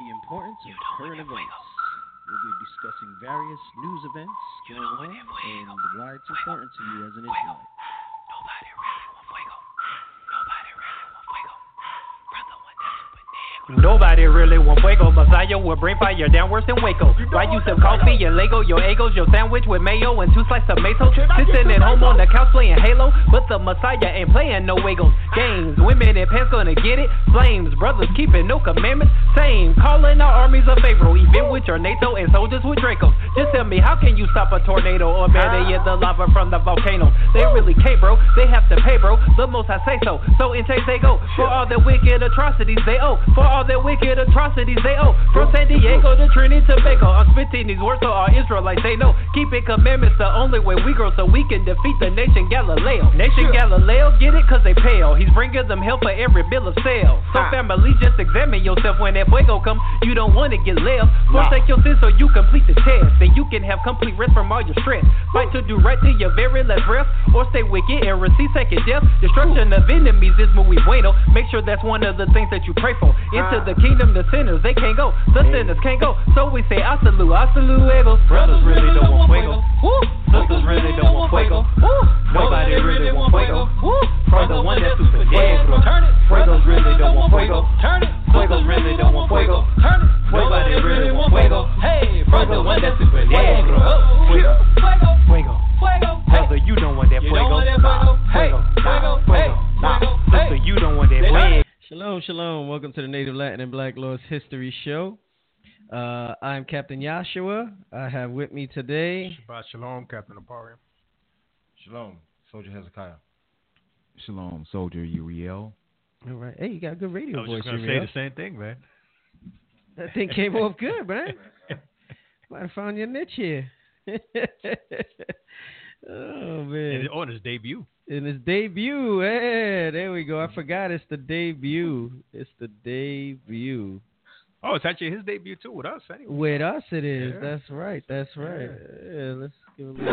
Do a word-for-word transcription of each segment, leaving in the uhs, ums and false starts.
the importance of current events. We'll be discussing various news events going on and why it's important to you as an Israelite. Nobody really want fuego. Nobody really want fuego. Brother want that super nigga. Nobody really want fuego. Messiah will bring fire down worse than Waco. Why you sip coffee and Lego? Your egos, your sandwich with mayo and two slices of tomato. Sitting at home on the couch playing Halo, but the Messiah ain't playing no Wagos. Games, women in pants gonna get it. Flames, brothers keeping no commandments. Same, calling our armies of Pharaoh. Even with your NATO and soldiers with Dracos. Just tell me, how can you stop a tornado? Or better yet, the lava from the volcano? They really can't, bro. They have to pay, bro. The most I say so. So in chase they go. For all their wicked atrocities they owe. For all their wicked atrocities they owe. From San Diego to Trinidad to Tobago. I'm spitting these words so all Israelites they know. Keeping commandments the only way we grow, so we can defeat the nation Galileo. Nation Galileo, get it? Cause they pale. He's bringing them help for every bill of sale. So family, just examine yourself when that fuego come. You don't want to get left. Forsake your sins so you complete the test. Then you can have complete rest from all your stress. Fight to do right to your very last breath. Or stay wicked and receive second death. Destruction of enemies is muy bueno. Make sure that's one of the things that you pray for. Into the kingdom, the sinners, they can't go. The sinners can't go. So we say, hasta luego, hasta luego. Brothers really don't want fuego. Sisters really don't want fuego. Nobody really want fuego. For the one that's super negro. Fuegos really don't want fuego. Fuegos really don't want fuego. Nobody really want fuego. Hey, for the one that's super negro. Fuego, fuego, fuego. Brother, you don't want that fuego. Hey, fuego, fuego, fuego. Sister, you don't want that fuego. Shalom, shalom. Welcome to the Native Latin and Black Laws History Show. Uh, I'm Captain Yashua. I have with me today. Shabbat shalom, Captain Aparium. Shalom, Soldier Hezekiah. Shalom, Soldier Uriel. All right. Hey, you got a good radio I was voice. just going to say the same thing, man. That thing came off good, man. Might have found your niche here. Oh, man. And on his debut. In his debut. Hey, there we go. I forgot it's the debut. It's the debut. Oh, it's actually his debut, too, with us, anyway. With us it is. Yeah. That's right. That's right. Yeah, yeah, let's give him a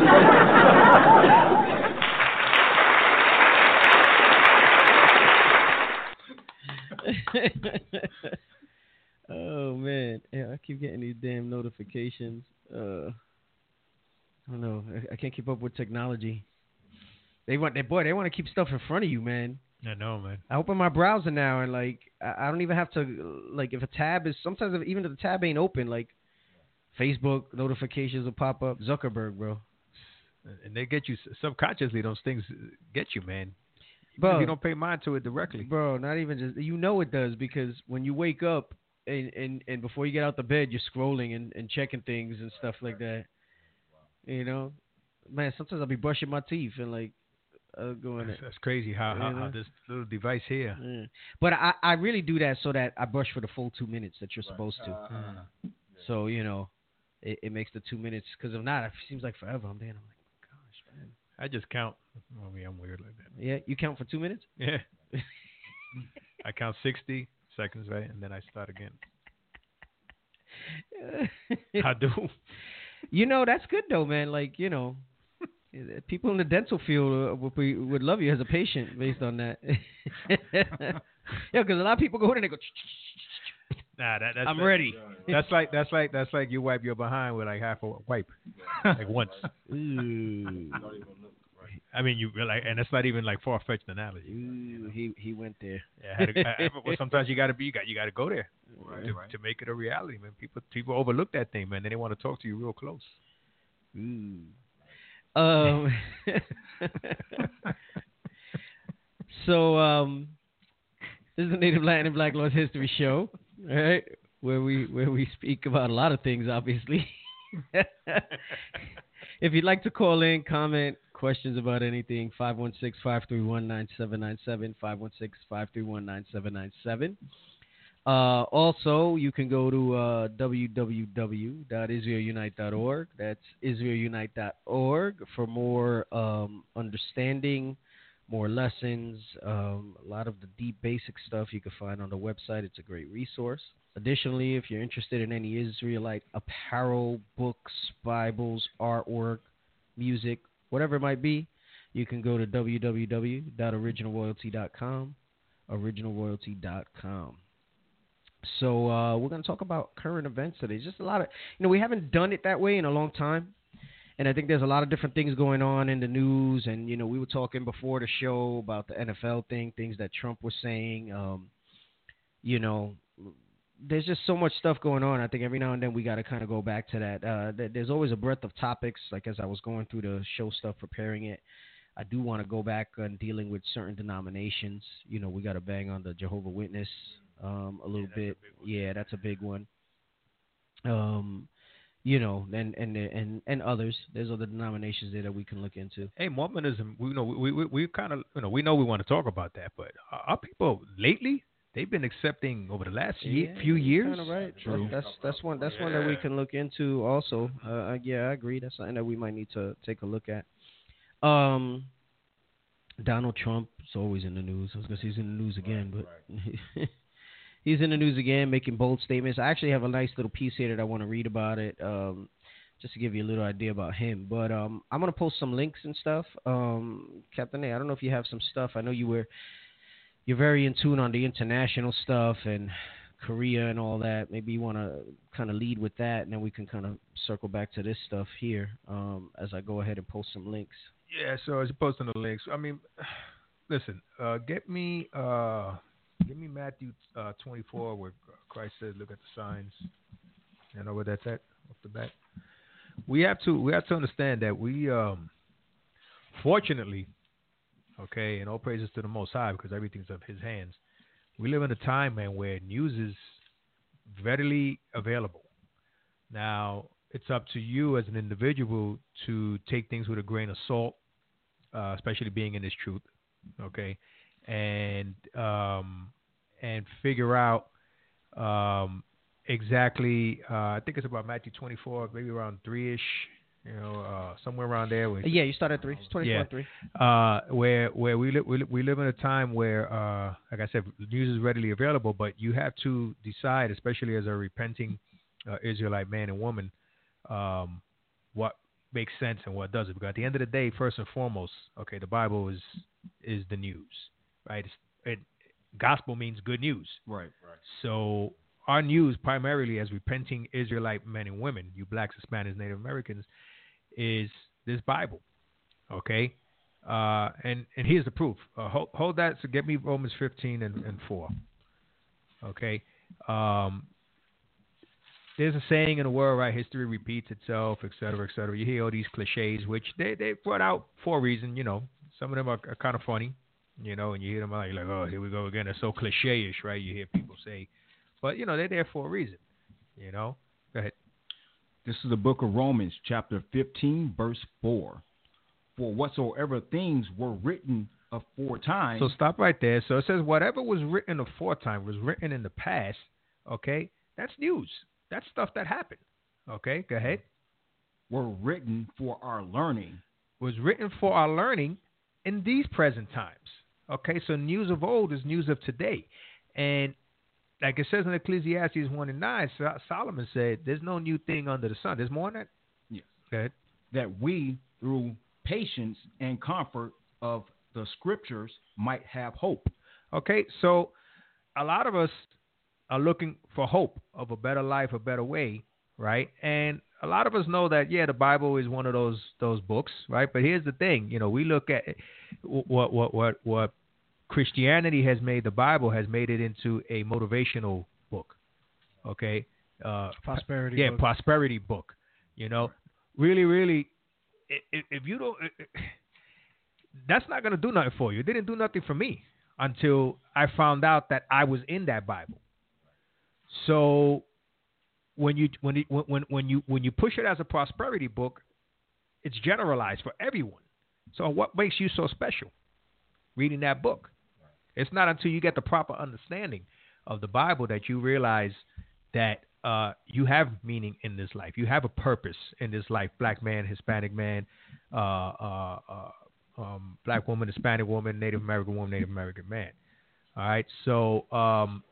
Oh, man. Yeah, I keep getting these damn notifications. Uh, I don't know. I, I can't keep up with technology. They want that boy. They want to keep stuff in front of you, man. I know, man. I open my browser now and like I, I don't even have to like if a tab is sometimes if, even if the tab ain't open, like Facebook notifications will pop up. Zuckerberg, bro. And they get you subconsciously. Those things get you, man. Bro, you don't pay mind to it directly, bro. Not even just you know it does because when you wake up and and, and before you get out the bed, you're scrolling and, and checking things and stuff like that. You know, man. Sometimes I'll be brushing my teeth and like. Uh, going that's, that's crazy how, how, how this little device here. Yeah. But I, I really do that so that I brush for the full two minutes that you're right. supposed to. Uh, mm. So, you know, it, it makes the two minutes. Because if not, it seems like forever. I'm there. I'm like, gosh, man. I just count. I mean, I'm weird like that. Yeah, you count for two minutes? Yeah. I count sixty seconds, right? And then I start again. I do. You know, that's good, though, man. Like, you know. People in the dental field uh, would, be, would love you as a patient based on that. Yeah, because a lot of people go in and they go. Nah, that, that's I'm that, ready. That's like that's like that's like you wipe your behind with like half a wipe, like once. Ooh. I mean, you like, and it's not even like far fetched analogy. Ooh, he he went there. Yeah, I had to, I, well, sometimes you got to be, you got you got to go there right, to, right. to make it a reality, man. People people overlook that thing, man. Then they want to talk to you real close. Ooh. Um, so um, this is the Native Latin and Black Laws History Show, all right? Where we where we speak about a lot of things, obviously. If you'd like to call in, comment, questions about anything, five one six, five three one, nine seven nine seven, five one six, five three one, nine seven nine seven. Uh, also, you can go to uh, w w w dot israel unite dot org. That's israel unite dot org for more um, understanding, more lessons, um, a lot of the deep basic stuff you can find on the website. It's a great resource. Additionally, if you're interested in any Israelite apparel, books, Bibles, artwork, music, whatever it might be, you can go to w w w dot original royalty dot com, original royalty dot com. So uh, we're going to talk about current events today. Just a lot of, you know, we haven't done it that way in a long time. And I think there's a lot of different things going on in the news. And, you know, we were talking before the show about the N F L thing, things that Trump was saying. Um, you know, there's just so much stuff going on. I think every now and then we got to kind of go back to that. Uh, th- there's always a breadth of topics. Like as I was going through the show stuff, preparing it, I do want to go back on dealing with certain denominations. You know, we got to bang on the Jehovah Witness um, a little yeah, bit. A yeah, that's a big one. Um, you know, and and and and others. There's other denominations there that we can look into. Hey, Mormonism. We you know we we, we kind of you know we know we want to talk about that, but our people lately they've been accepting over the last yeah, ye- few years. Kind of right. True. That's that's, that's one that's yeah. one that we can look into also. Uh, yeah, I agree. That's something that we might need to take a look at. Um, Donald Trump is always in the news. I was gonna say he's in the news again, right, but right. He's in the news again, making bold statements. I actually have a nice little piece here that I want to read about it, um, just to give you a little idea about him. But um, I'm gonna post some links and stuff. Um, Captain A, I don't know if you have some stuff. I know you were you're very in tune on the international stuff and Korea and all that. Maybe you want to kind of lead with that, and then we can kind of circle back to this stuff here um, as I go ahead and post some links. Yeah, so as opposed to the links, I mean, listen, uh, get me, uh, give me Matthew uh, twenty-four, where Christ says, "Look at the signs." You know where that's at off the bat. We have to, we have to understand that we, um, fortunately, okay, and all praises to the Most High because everything's of His hands. We live in a time, man, where news is readily available. Now, it's up to you as an individual to take things with a grain of salt. Uh, especially being in this truth, okay, and um, and figure out um, exactly. Uh, I think it's about Matthew twenty-four, maybe around three ish, you know, uh, somewhere around there. Where, yeah, you start at three. It's twenty-four yeah, three. Uh, where where we li- we, li- we live in a time where, uh, like I said, news is readily available, but you have to decide, especially as a repenting uh, Israelite man and woman, um, what makes sense and what doesn't. Because at the end of the day, first and foremost, okay, the Bible is is the news, right? It's, it, gospel means good news. Right, right. So our news, primarily as repenting Israelite men and women, you blacks, Hispanics, Native Americans, is this Bible, okay? Uh, and, and here's the proof. Uh, hold, hold that. So get me Romans fifteen and, and four, okay? Um, There's a saying in the world, right? History repeats itself, et cetera, et cetera. You hear all these cliches, which they, they brought out for a reason, you know. Some of them are, are kind of funny, you know, and you hear them out, you're like, oh, here we go again. They're so cliche-ish, right? You hear people say. But, you know, they're there for a reason, you know. Go ahead. This is the book of Romans, chapter fifteen, verse four. For whatsoever things were written aforetime. So stop right there. So it says whatever was written aforetime was written in the past, okay? That's news. That's stuff that happened. Okay, go ahead. Were written for our learning. Was written for our learning in these present times. Okay, so news of old is news of today. And like it says in Ecclesiastes one and nine, Solomon said, there's no new thing under the sun. There's more than that? Yes. Go ahead. That we, through patience and comfort of the scriptures, might have hope. Okay, so a lot of us are looking for hope of a better life, a better way, right? And a lot of us know that, yeah, the Bible is one of those those books, right? But here's the thing, you know, we look at what what what what Christianity has made the Bible has made it into a motivational book, okay? Uh, prosperity. Yeah, book. prosperity book. You know, really, really, if, if you don't, that's not gonna do nothing for you. It didn't do nothing for me until I found out that I was in that Bible. So when you when it, when when you when you push it as a prosperity book, it's generalized for everyone. So what makes you so special reading that book? It's not until you get the proper understanding of the Bible that you realize that uh, you have meaning in this life. You have a purpose in this life. Black man, Hispanic man, uh, uh, uh, um, black woman, Hispanic woman, Native American woman, Native American man. All right. So um,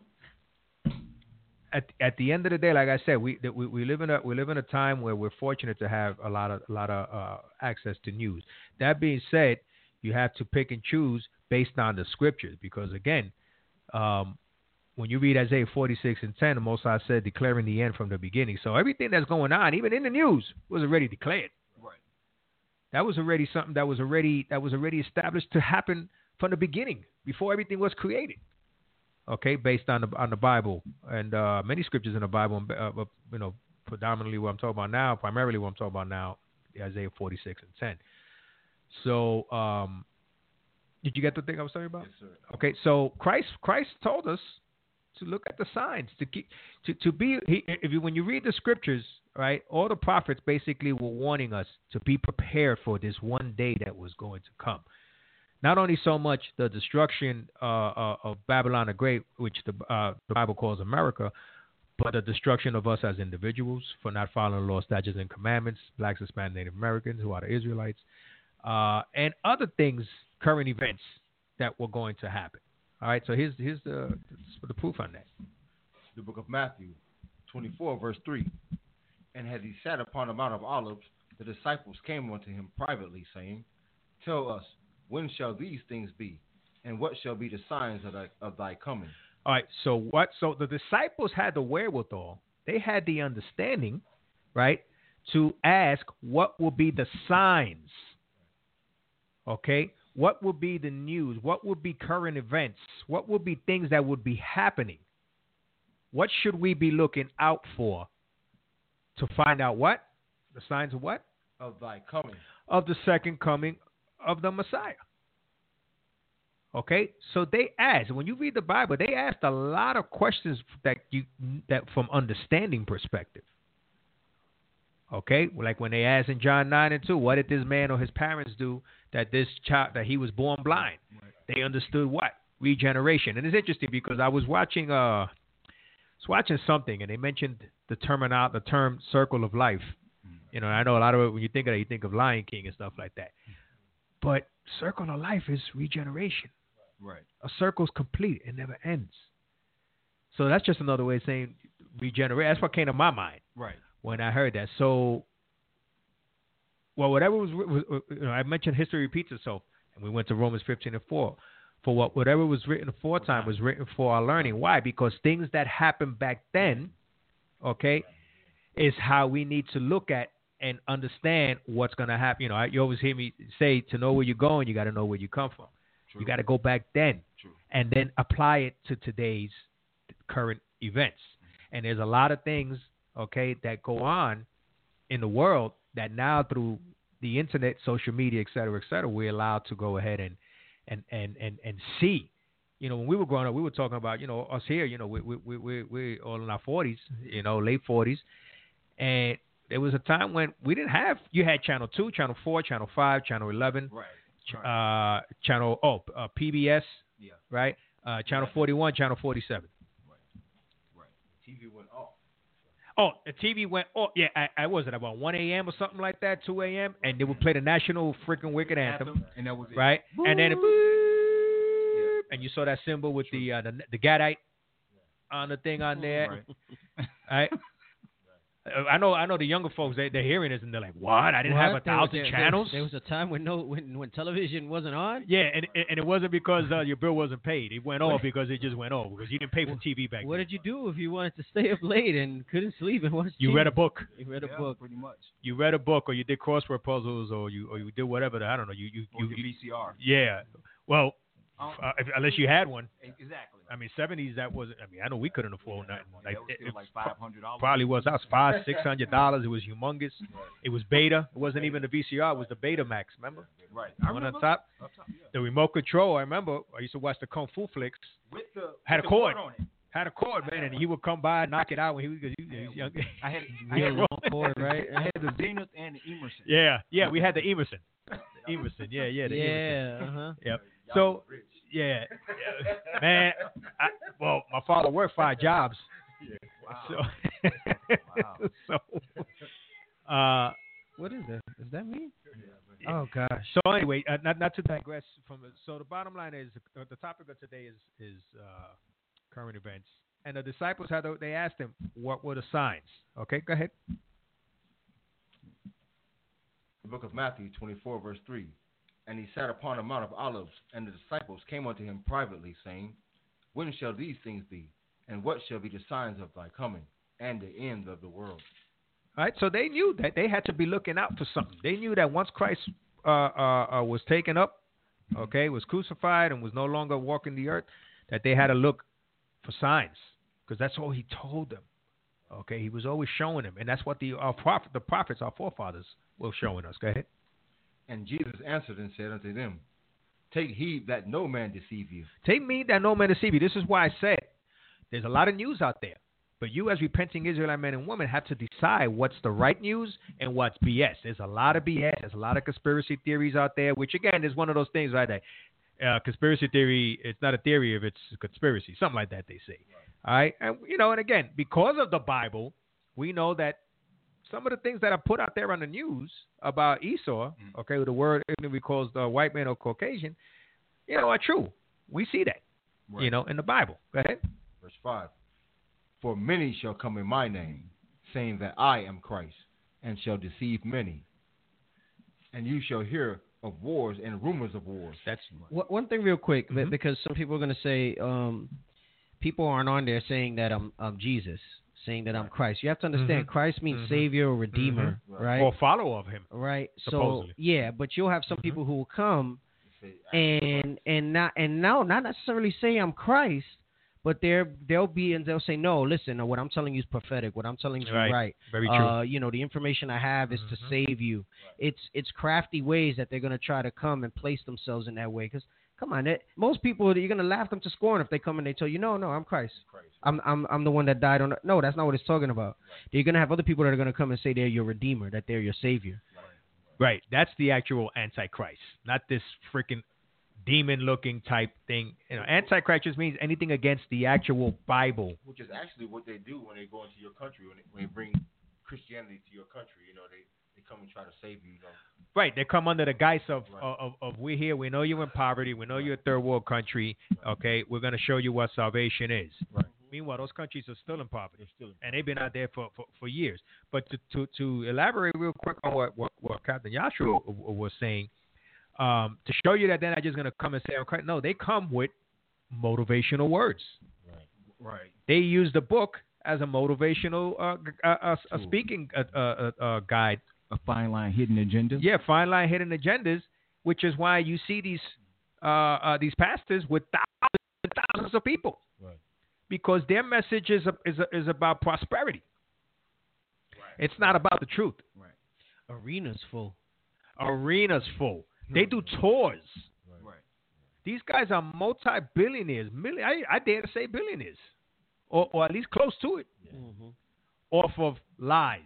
at at the end of the day, like I said, we we, we live in a we live in a time where we're fortunate to have a lot of a lot of uh, access to news. That being said, you have to pick and choose based on the scriptures, because again, um, when you read Isaiah forty-six and ten, the Most High said, declaring the end from the beginning. So everything that's going on, even in the news, was already declared. Right. That was already something that was already that was already established to happen from the beginning, before everything was created. Okay, based on the on the Bible and uh, many scriptures in the Bible, uh, you know, predominantly what I'm talking about now, primarily what I'm talking about now, Isaiah forty-six and ten. So, um, did you get the thing I was talking about? Yes, sir. Okay, so Christ Christ told us to look at the signs, to keep to to be. He, if you, when you read the scriptures, right, all the prophets basically were warning us to be prepared for this one day that was going to come. Not only so much the destruction uh, uh, of Babylon the Great, which the, uh, the Bible calls America, but the destruction of us as individuals for not following the law, statutes, and commandments, blacks, Hispanic, Native Americans, who are the Israelites, uh, and other things, current events that were going to happen. All right, so here's here's the the proof on that. The book of Matthew, twenty-four, verse three. And as he sat upon the Mount of Olives, the disciples came unto him privately, saying, Tell us, when shall these things be? And what shall be the signs of thy, of thy coming? All right, so what? So the disciples had the wherewithal, they had the understanding, right, to ask what will be the signs. Okay, what will be the news? What would be current events? What would be things that would be happening? What should we be looking out for to find out what? The signs of what? Of thy coming. Of the second coming of the Messiah. Okay, so they asked. When you read the Bible, they asked a lot of questions that you that from understanding perspective. Okay, like when they asked in John nine and two, what did this man or his parents do that this child that he was born blind? Right. They understood what? Regeneration. And it's interesting because I was watching uh I was watching something and they mentioned the term out the term circle of life. Mm-hmm. You know, I know a lot of it when you think of it, you think of Lion King and stuff like that. But circle of life is regeneration. Right. A circle's complete. It never ends. So that's just another way of saying regenerate. That's what came to my mind. Right. When I heard that. So, well, whatever was, was you know, I mentioned history repeats itself. And we went to Romans fifteen and four. For what whatever was written aforetime was written for our learning. Why? Because things that happened back then, okay, is how we need to look at and understand what's going to happen. You know, you always hear me say, to know where you're going, you got to know where you come from. True. You got to go back then. True. And then apply it to today's current events. Mm-hmm. And there's a lot of things, okay, that go on in the world that now through the internet, social media, et cetera, et cetera, we're allowed to go ahead and and and and, and see. You know, when we were growing up, we were talking about, you know, us here, you know, we we we we we're all in our forties, you know, late forties, and there was a time when we didn't have. You had Channel Two, Channel Four, Channel Five, Channel Eleven, right? Ch- uh, Channel oh uh, P B S, yeah, right? Uh, Channel Forty-One, Channel Forty-Seven. Right, right. T V went off. Oh, the T V went off. Yeah, I, I was it about one a.m. or something like that, two a.m. and they would play the national freaking wicked anthem, anthem and that was it. Right, Boop. And then it, yeah. And you saw that symbol with True. the uh, the the Gadite on the thing on there, right? right? I know, I know. The younger folks, they they're hearing this and they're like, "What? I didn't what? have a thousand there, channels." There, there was a time when no, when when television wasn't on. Yeah, and and it wasn't because uh, your bill wasn't paid. It went off because it just went off because you didn't pay for T V back what then. What did you do if you wanted to stay up late and couldn't sleep and watch? You T V? read a book. You read yeah, a book, pretty much. You read a book, or you did crossword puzzles, or you or you did whatever. The, I don't know. You you or you, the you V C R. Yeah. Well, um, uh, if, unless you had one. Exactly. I mean, seventies, that wasn't, I mean, I know we couldn't afford yeah, nothing. Like, like, it was like five hundred dollars. Probably was. That was five, six hundred dollars. It was humongous. Right. It was beta. It wasn't even the V C R. It was the Betamax, remember? Right. I one on top. Up top yeah. The remote control, I remember, I used to watch the Kung Fu flicks. With the, had with a cord. on it. Had a cord, man, and he would come by and knock it out when he was, he, he was young. I had, I had a long cord, right? I had the Zenith and the Emerson. Yeah, yeah, we had the Emerson. Emerson, yeah, yeah, the yeah, Emerson. uh-huh. Yep. So, yeah, yeah. man, I, well, my father worked five jobs. Yeah. Wow. So, wow. so uh, what is that? Is that me? Yeah. Oh gosh. So anyway, uh, not not to digress from it. So the bottom line is uh, the topic of today is is uh, current events, and the disciples had to, they asked him what were the signs. Okay, go ahead. The book of Matthew twenty-four, verse three. And he sat upon the Mount of Olives, and the disciples came unto him privately, saying, When shall these things be? And what shall be the signs of thy coming and the end of the world? All right, so they knew that they had to be looking out for something. They knew that once Christ uh, uh, uh, was taken up, okay, was crucified and was no longer walking the earth, that they had to look for signs, because that's all he told them. Okay, he was always showing them, and that's what the our prophet, the prophets, our forefathers, were showing us. Go ahead. And Jesus answered and said unto them, take heed that no man deceive you. Take heed that no man deceive you. This is why I said there's a lot of news out there. But you, as repenting Israelite men and women, have to decide what's the right news and what's B S. There's a lot of B S. There's a lot of conspiracy theories out there, which, again, is one of those things, right? That uh, conspiracy theory, it's not a theory if it's a conspiracy. Something like that, they say. Right. All right? And, you know, and again, because of the Bible, we know that some of the things that are put out there on the news about Esau, mm-hmm. okay, with the word we call the white man or Caucasian, you know, are true. We see that, right. you know, in the Bible. Go ahead. Verse five. For many shall come in my name, saying that I am Christ, and shall deceive many. And you shall hear of wars and rumors of wars. That's one thing real quick, mm-hmm. because some people are going to say, um, people aren't on there saying that I'm, I'm Jesus, saying that I'm Christ. You have to understand, mm-hmm. Christ means mm-hmm. Savior or Redeemer, mm-hmm. right? Or follower of him. Right. Supposedly. So, yeah, but you'll have some mm-hmm. people who will come and and not and now not necessarily say I'm Christ, but they're, they'll be, and they'll say, no, listen, what I'm telling you is prophetic. What I'm telling you is right. right. Very true. Uh, you know, the information I have is mm-hmm. to save you. Right. It's it's crafty ways that they're going to try to come and place themselves in that way. Because, come on, it, most people, you're going to laugh them to scorn if they come and they tell you, no, no, I'm Christ. Christ. I'm I'm I'm the one that died on the, no, that's not what it's talking about. Right. You're going to have other people that are going to come and say they're your Redeemer, that they're your Savior. Right. right. That's the actual Antichrist, not this freaking demon-looking type thing. You know, Antichrist just means anything against the actual Bible. Which is actually what they do when they go into your country, when they, when they bring Christianity to your country. You know, they, they come and try to save you. You know. Right. They come under the guise of, right. of, of, of we're here. We know you're in poverty. We know right. you're a third world country. Okay, we're going to show you what salvation is. Right. Meanwhile, those countries are still in poverty, still in poverty. And they've been out there for, for, for years. But to, to, to elaborate real quick on what, what, what Captain Joshua was saying, Um, to show you that they're not just going to come and say, okay, no, they come with motivational words. Right. Right. They use the book as a motivational uh, uh, uh, speaking uh, uh, uh, guide. A fine line hidden agenda. Yeah, fine line hidden agendas, which is why you see these uh, uh, these pastors with thousands and thousands of people. Right. Because their message is a, is a, is about prosperity. Right. It's not about the truth. Right. Arenas full. Arenas full. They do tours. Right. These guys are multi-billionaires. Million, I, I dare to say billionaires. Or, or at least close to it. Yeah. Mm-hmm. Off of lies.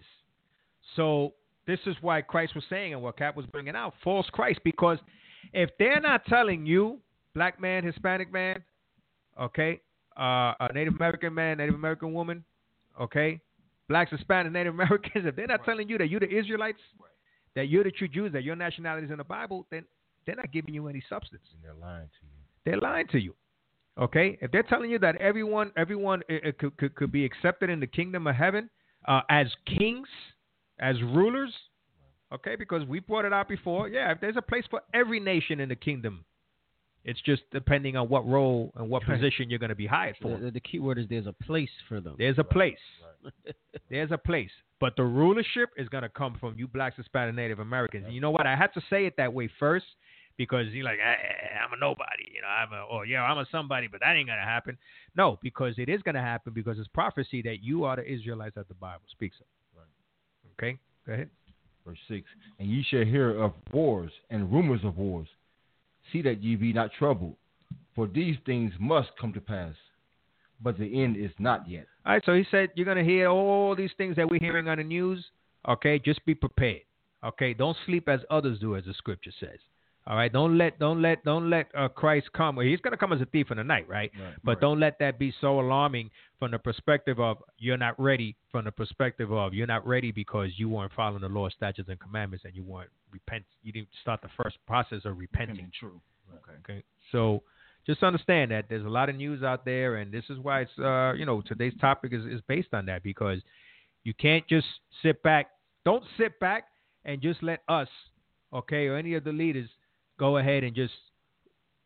So this is why Christ was saying, and what Cap was bringing out, false Christ. Because if they're not telling you, black man, Hispanic man, okay, uh, a Native American man, Native American woman, okay, blacks, Hispanic, Native Americans, if they're not right. telling you that you're the Israelites, right. that you're the true Jews, that your nationality is in the Bible, then they're not giving you any substance. And they're lying to you. They're lying to you. Okay? If they're telling you that everyone everyone uh, could, could, could be accepted in the kingdom of heaven uh, as kings, as rulers, okay, because we brought it out before, yeah, if there's a place for every nation in the kingdom, it's just depending on what role and what right. position you're going to be hired for. The, the key word is there's a place for them. There's a place. Right. Right. There's a place. But the rulership is going to come from you blacks, Hispanic, Native Americans. And you know what? I had to say it that way first because you're like, hey, I'm a nobody. You know, I'm a, or yeah, I'm a somebody, but that ain't going to happen. No, because it is going to happen because it's prophecy that you are the Israelites that the Bible speaks of. Right. Okay? Go ahead. Verse six. And ye shall hear of wars and rumors of wars. See that ye be not troubled, for these things must come to pass, but the end is not yet. All right, so he said you're going to hear all these things that we're hearing on the news. Okay, just be prepared. Okay, don't sleep as others do, as the scripture says. All right, don't let don't let don't let uh, Christ come. Well, he's going to come as a thief in the night, right? right but right. don't let that be so alarming from the perspective of you're not ready. From the perspective of you're not ready because you weren't following the law, statutes, and commandments, and you weren't repent. You didn't start the first process of repenting. True. Okay. Okay. So just understand that there's a lot of news out there, and this is why it's uh you know today's topic is, is based on that, because you can't just sit back. Don't sit back and just let us, okay, or any of the leaders go ahead and just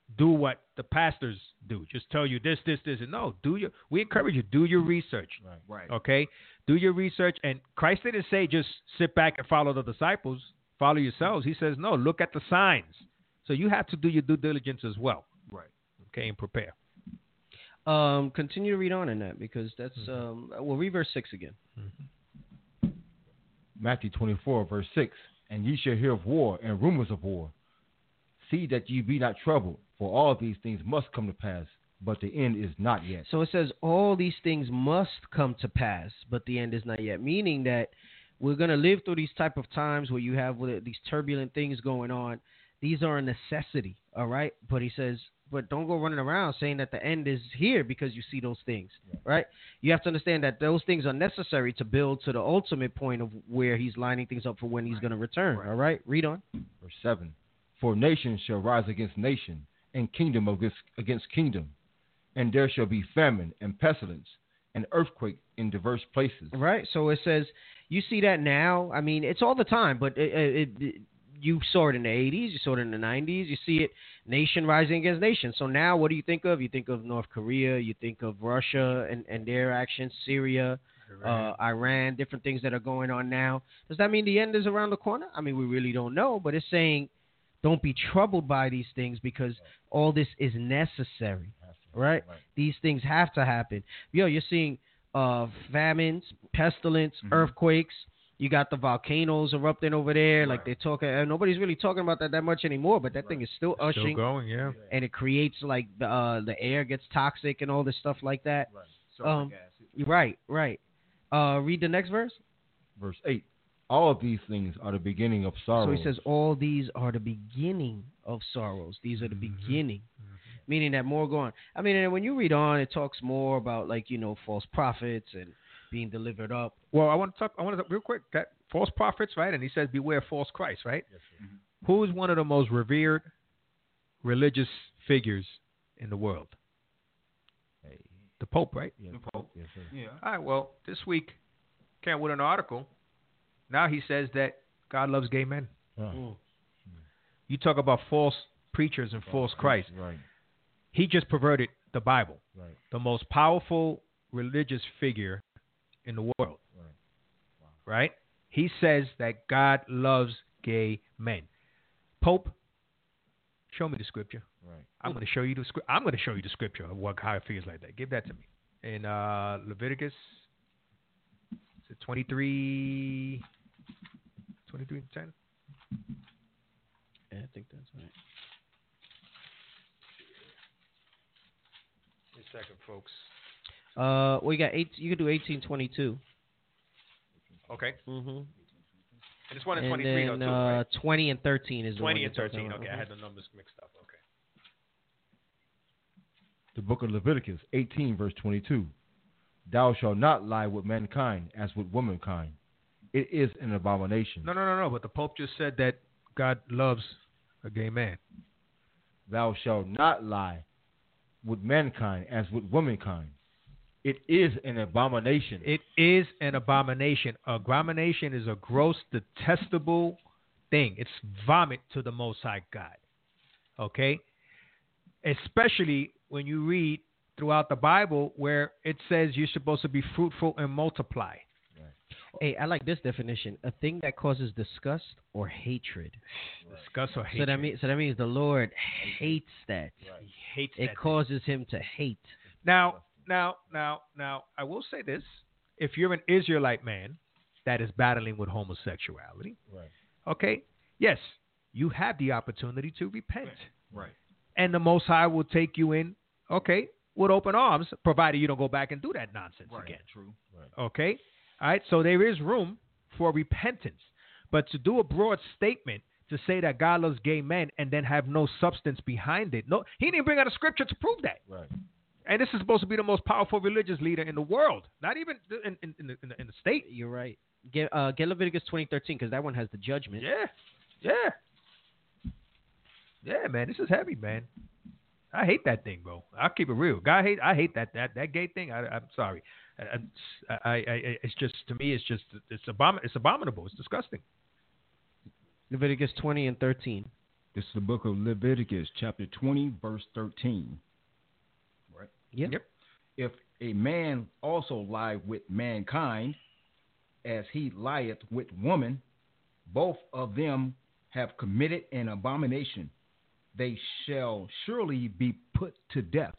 do what the pastors do. Just tell you this, this, this, and no. Do your. We encourage you do your research. Right. Right. Okay, do your research. And Christ didn't say just sit back and follow the disciples, follow yourselves. He says no. Look at the signs. So you have to do your due diligence as well. Right. Okay, and prepare. Um, continue to read on in that because that's um. We'll read verse six again. Matthew twenty-four, verse six. And ye shall hear of war and rumors of war. See that ye be not troubled, for all these things must come to pass, but the end is not yet. So it says all these things must come to pass, but the end is not yet. Meaning that we're going to live through these type of times where you have these turbulent things going on. These are a necessity, all right? But he says, but don't go running around saying that the end is here because you see those things, yeah. right? You have to understand that those things are necessary to build to the ultimate point of where he's lining things up for when he's right. going to return, right. all right? Read on. Verse seven. For nation shall rise against nation, and kingdom against, against kingdom, and there shall be famine and pestilence and earthquake in diverse places. Right, so it says, you see that now. I mean, it's all the time, but it, it, it you saw it in the eighties, you saw it in the nineties, you see it nation rising against nation. So now what do you think of? You think of North Korea, you think of Russia and, and their actions, Syria, Iran. Uh, Iran, different things that are going on now. Does that mean the end is around the corner? I mean, we really don't know, but it's saying don't be troubled by these things because all this is necessary, right? right? These things have to happen. Yo, you're seeing uh, famines, pestilence, mm-hmm. earthquakes. You got the volcanoes erupting over there, right. like they're talking. Uh, nobody's really talking about that that much anymore, but that right. thing is still ushering, still going, yeah. And it creates like the uh, the air gets toxic and all this stuff like that. Right, so um, right, right. Uh, read the next verse. Verse eight. All of these things are the beginning of sorrows. So he says, all these are the beginning of sorrows. These are the mm-hmm. beginning, mm-hmm. meaning that more go on. I mean, and when you read on, it talks more about like you know false prophets and being delivered up. Well, I want to talk. I want to talk real quick. That false prophets, right? And he says, "Beware false Christ," right? Yes, mm-hmm. Who is one of the most revered religious figures in the world? Hey. The Pope, right? Yeah, the Pope. Yes, sir. Yeah. All right. Well, this week came with an article. Now he says that God loves gay men. Huh. Mm. You talk about false preachers and false Christ. Right. He just perverted the Bible. Right. The most powerful religious figure in the world. Right. Wow. Right? He says that God loves gay men. Pope, show me the scripture. Right. I'm going to show you the scripture. I'm going to show you the scripture of what how it figures like that. Give that to me. In uh, Leviticus, is it twenty-three, twenty-three ten? Yeah, I think that's right. Just a second, folks. Uh, well, you got eight. You could do eighteen twenty-two. Okay. Mm-hmm. And this one is and twenty-three, then, though, too, uh, right? twenty and thirteen is the twenty one and thirteen. Okay, about. I had the numbers mixed up. Okay. The book of Leviticus, eighteen, verse twenty-two. Thou shalt not lie with mankind as with womankind. It is an abomination. No, no, no, no. But the Pope just said that God loves a gay man. Thou shalt not lie with mankind as with womankind. It is an abomination. It is an abomination. Abomination is a gross, detestable thing. It's vomit to the Most High God. Okay? Especially when you read throughout the Bible where it says you're supposed to be fruitful and multiply. Right. Hey, I like this definition. A thing that causes disgust or hatred. Right. Disgust or hatred. So that means so that means the Lord hates that. Right. He hates it that causes thing. him to hate. Now, now, now, now, I will say this. If you're an Israelite man that is battling with homosexuality, right. okay, yes, you have the opportunity to repent. Right. And the Most High will take you in, okay, with open arms, provided you don't go back and do that nonsense Right. again. True. Right. Okay? All right, so there is room for repentance. But to do a broad statement to say that God loves gay men and then have no substance behind it, no, he didn't bring out a scripture to prove that. Right. And this is supposed to be the most powerful religious leader in the world, not even in, in, in, the, in, the, in the state. You're right. Get uh, get Leviticus twenty thirteen because that one has the judgment. Yeah, yeah, yeah, man. This is heavy, man. I hate that thing, bro. I'll keep it real. God hate. I hate that that that gay thing. I, I'm sorry. I, I, I, it's just to me. It's just it's abom- It's abominable. It's disgusting. Leviticus twenty and thirteen. This is the book of Leviticus, chapter twenty, verse thirteen. Right? Yep. Yep. If a man also lie with mankind, as he lieth with woman, both of them have committed an abomination. They shall surely be put to death.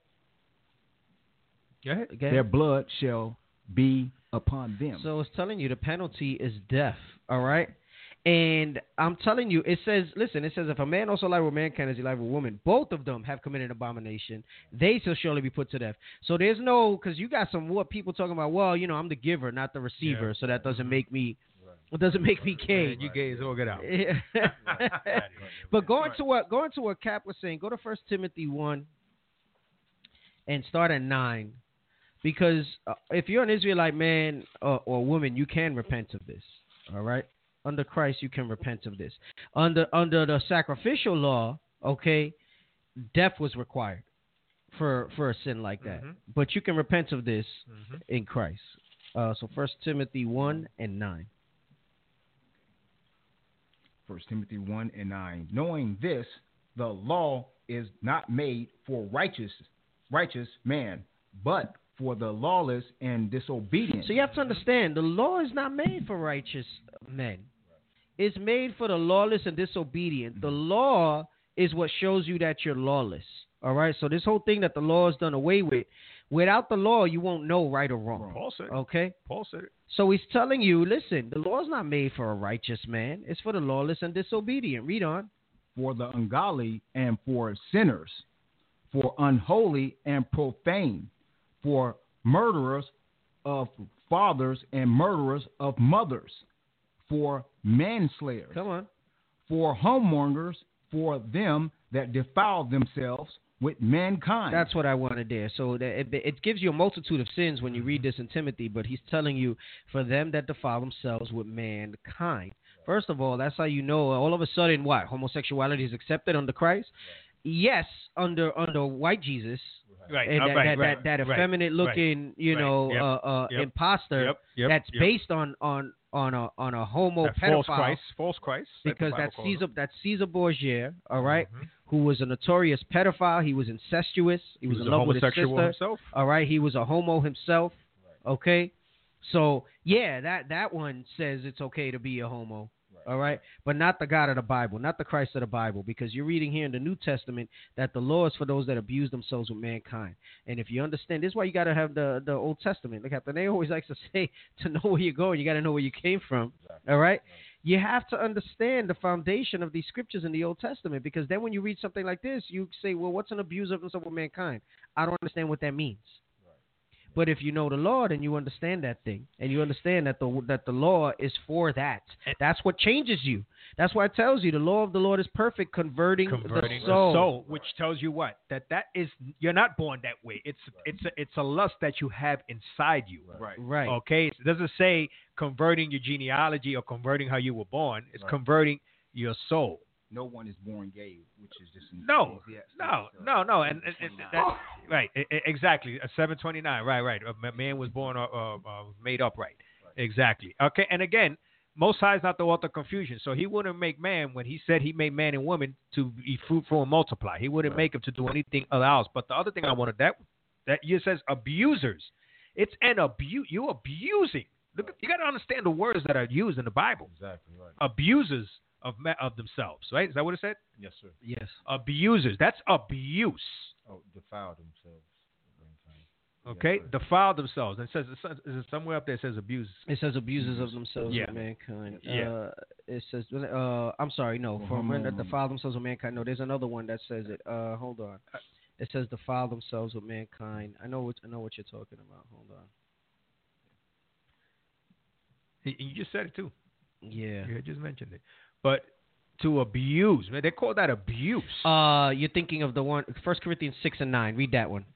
Go ahead. Okay. Their blood shall be upon them. So it's telling you the penalty is death. All right. And I'm telling you, it says, listen, it says, if a man also lie with mankind as he lie with woman, both of them have committed abomination. They shall surely be put to death. So there's no, because you got some what people talking about, well, you know, I'm the giver, not the receiver. Yeah. So that doesn't make me, it doesn't make me gay. You gays all get out. But going to what, going to what Cap was saying, go to First Timothy one and start at nine. Because uh, if you're an Israelite man or, or woman, you can repent of this. All right. Under Christ, you can repent of this. Under under the sacrificial law, okay, death was required for for a sin like that. Mm-hmm. But you can repent of this Mm-hmm. in Christ. Uh, so First Timothy one and nine. First Timothy one and nine. Knowing this, the law is not made for righteous righteous man, but for the lawless and disobedient. So you have to understand, the law is not made for righteous men. It's made for the lawless and disobedient. The law is what shows you that you're lawless. All right? So this whole thing that the law is done away with, without the law, you won't know right or wrong. Paul said it. Okay? Paul said it. So he's telling you, listen, the law is not made for a righteous man. It's for the lawless and disobedient. Read on. For the ungodly and for sinners, for unholy and profane, for murderers of fathers and murderers of mothers, for manslayers, Come on. for homemongers, for them that defile themselves with mankind. That's what I wanted there. So that it, it gives you a multitude of sins when you read this in Timothy, but he's telling you for them that defile themselves with mankind. First of all, that's how you know all of a sudden what? Homosexuality is accepted under Christ? Yes, under under white Jesus. Right. And uh, that, right, that, right, that, that right, effeminate looking, right, you right, know, yep, uh, uh, yep, imposter yep, yep, that's yep. based on on on a on a homo That pedophile. false Christ. False Christ. like the Because Bible that's calls Caesar, him. that's Caesar Borgia, all right, Mhm. who was a notorious pedophile. He was incestuous. He, He was, was in a love with his homosexual sister. himself. All right, he was a homo himself. Okay, so yeah, that that one says it's okay to be a homo. All right, but not the God of the Bible, not the Christ of the Bible, because you're reading here in the New Testament that the law is for those that abuse themselves with mankind. And if you understand, this is why you got to have the, the Old Testament. Like Captain A always likes to say, to know where you're going, you got to know where you came from. All right, you have to understand the foundation of these scriptures in the Old Testament, because then when you read something like this, you say, well, what's an abuse of himself with mankind? I don't understand what that means. But if you know the Lord and you understand that thing, and you understand that the that the law is for that, that's what changes you. That's why it tells you the law of the Lord is perfect, converting, Converting the soul. the soul, which tells you what? That that is, you're not born that way. It's it's a, it's a lust that you have inside you. right. Right. Okay, it doesn't say converting your genealogy or converting how you were born. It's Right. converting your soul. No one is born gay, which is just No, Ecclesiastes, no, uh, no, no, and, and, and twenty-nine. that, right, e- e- exactly. seven twenty-nine, right, right. A man was born uh, uh, uh, made upright, exactly. Okay, and again, Most High is not the author of confusion, so He wouldn't make man when He said He made man and woman to be fruitful and multiply. He wouldn't make him to do anything else. But the other thing I wanted that that you says abusers. It's an abuse. You're abusing. Look, you got to understand the words that are used in the Bible. Exactly right. Abusers of ma- of themselves, right? Is that what it said? Yes, sir. Yes. Abusers. That's abuse. Oh, defile themselves. Okay, Yes, sir. defile themselves. And it says it's somewhere up there. It says abuse. It says abuses of themselves Yeah. with mankind. Yeah. Uh, it says, uh, I'm sorry, no, for men that defile themselves with mankind. No, there's another one that says it. Uh, hold on. It says defile themselves with mankind. I know what I know what you're talking about. Hold on. Y- You just said it too. Yeah. You had just mentioned it. But to abuse, man, they call that abuse. Uh, you're thinking of the one, First Corinthians six and nine. Read that one.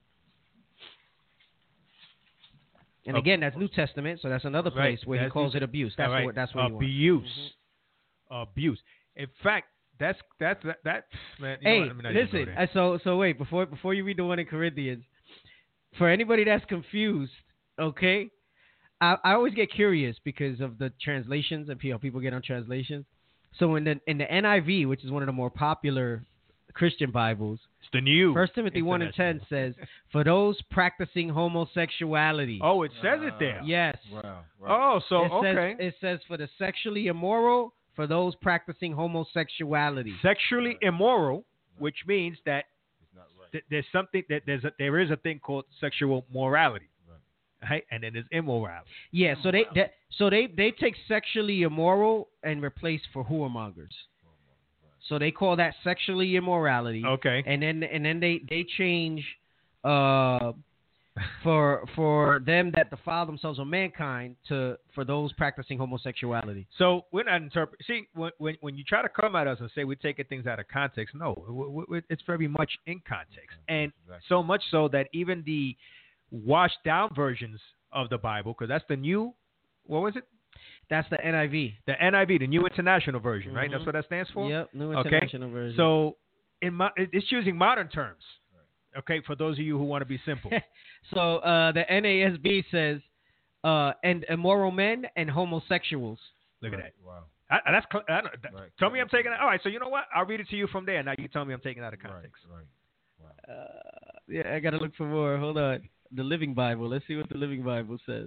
And Ab- again, that's New Testament, so that's another Right, place where he that's calls New- it abuse. That's All right. what that's what you want. abuse. Abuse. In fact, that's that's that, that man. You know Hey, what, let me not even go listen. there. uh, So so wait before before you read the one in Corinthians, for anybody that's confused, okay, I, I always get curious because of the translations and people people get on translations. So in the in the N I V, which is one of the more popular Christian Bibles, It's the new. First Timothy one and ten says, "For those practicing homosexuality." Oh, it says it there. Yes. Wow. Right. Oh, so it okay. Says, it says for the sexually immoral, for those practicing homosexuality. Sexually immoral, which means that It's not right. th- there's something that there's a, there is a thing called sexual morality, right? And then there's immorality. Yeah. So they, they so they they take sexually immoral and replace for whoremongers. So they call that sexually immorality. Okay. And then and then they they change uh for for them that defile themselves or mankind to for those practicing homosexuality. So we're not interpret. See, when, when when you try to come at us and say we're taking things out of context, no, w- w- it's very much in context, and so much so that even the washed down versions of the Bible, because that's the new, what was it? That's the N I V. The N I V, the New International Version, right? Mhm. That's what that stands for. Yep, New Okay. International Version. So in mo- it's using modern terms. Okay, for those of you who want to be simple. So uh, the N A S B says, uh, and immoral men and homosexuals. Look at Right. that. Wow. I, I- that's cl- I don't- that- Right. tell me I'm taking it. All right, so you know what? I'll read it to you from there. Now you tell me I'm taking it out of Right. context. Right. Uh, yeah, I gotta look for more. Hold on. The Living Bible. Let's see what the Living Bible says.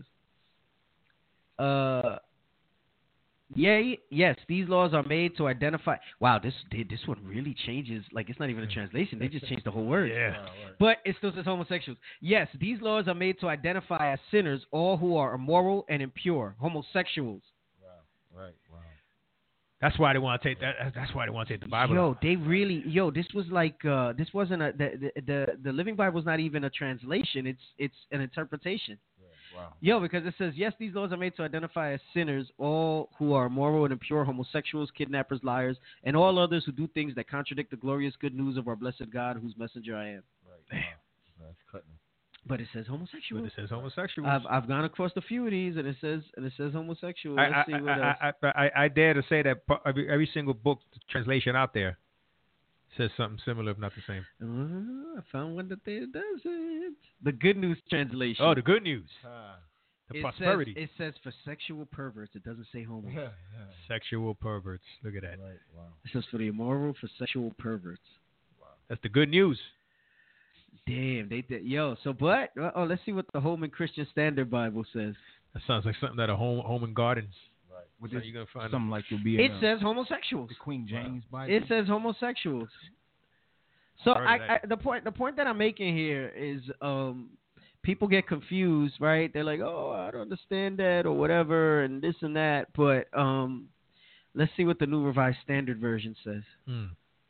Uh, yea, yes, these laws are made to identify. Wow, this this one really changes. Like it's not even a translation. They just changed the whole word. Yeah. Wow, right. But it still says homosexuals. Yes, these laws are made to identify as sinners all who are immoral and impure, homosexuals. Wow. Right. Wow. That's why they want to take that. That's why they want to take the Bible. Yo, out. they really, yo, this was like, uh, this wasn't a the, the the the Living Bible is not even a translation. It's it's an interpretation. Wow. Yo, because it says, yes, these laws are made to identify as sinners all who are immoral and impure, homosexuals, kidnappers, liars, and all others who do things that contradict the glorious good news of our blessed God, whose messenger I am. Right. Wow. That's cutting. But it says But homosexuals. it says homosexuals. I've I've gone across a few of these, and it says and it says homosexual. I, Let's I, see what I, else. I, I, I dare to say that pro- every, every single book translation out there says something similar, if not the same. Uh, I found one that there doesn't. The Good News translation. Oh, the good news, Ah. the it prosperity, Says, it says for sexual perverts. It doesn't say homo. Yeah. sexual perverts. Look at that. Right. Wow. It says for the immoral, for sexual perverts. That's the good news. Damn, they did. Yo, so but oh, let's see what the Holman Christian Standard Bible says. That sounds like something that a home home and gardens. Right. What So is you gonna find something like you'll be It in uh, says homosexuals. the Queen James Bible? It says homosexuals. So Heard of I, I, that. the point the point that I'm making here is um people get confused, right? They're like, oh, I don't understand that or whatever and this and that. But um, let's see what the New Revised Standard Version says. Hmm.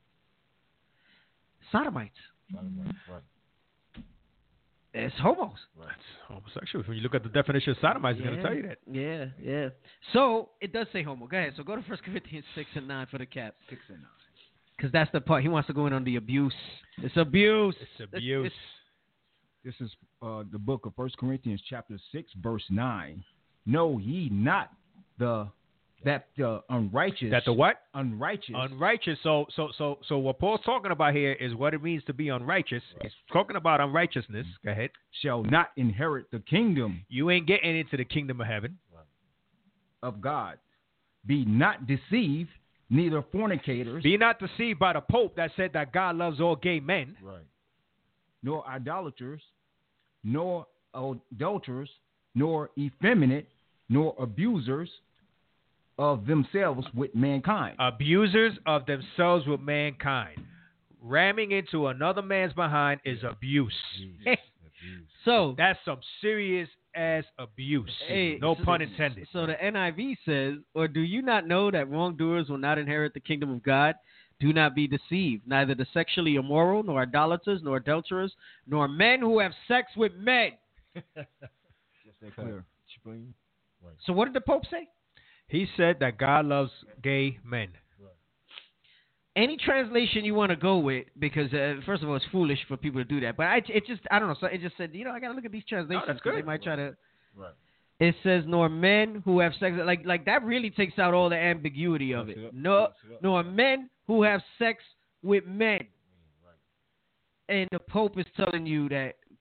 Sodomites. Right. Right. It's homos. That's homosexual. When you look at the definition of sodomite, it's yeah, going to tell you that. Yeah, yeah. So it does say homo. Go ahead. So go to First Corinthians six and nine for the cap. Six and nine. Because that's the part. He wants to go in on the abuse. It's abuse. It's abuse. This is uh, the book of First Corinthians chapter six, verse nine. Know ye not the that the unrighteous That the what? unrighteous Unrighteous. So, so, so, so what Paul's talking about here is what it means to be unrighteous. He's talking about unrighteousness. Go ahead. shall not inherit the kingdom You ain't getting into the kingdom of heaven. of God. Be not deceived, neither fornicators, Be not deceived by the Pope that said that God loves all gay men. Right. nor idolaters, nor adulterers, nor effeminate, nor abusers of themselves with mankind. Abusers of themselves with mankind. Ramming into another man's behind is abuse. Abuse. Abuse. So That's some serious ass abuse. Hey, no so- pun intended. So the N I V says, or do you not know that wrongdoers will not inherit the kingdom of God? Do not be deceived. Neither the sexually immoral, nor idolaters, nor adulterers, nor men who have sex with men. Just that clear. So what did the Pope say? He said that God loves gay men. Any translation you want to go with, because uh, first of all, it's foolish for people to do that. But I, it just, I don't know. So it just said, you know, I got to look at these translations that's because they good. might try to. Right. It says, nor men who have sex. Like, like that really takes out all the ambiguity of Mix it. it up, No, mix it up. nor men who have sex with men. And the Pope is telling you that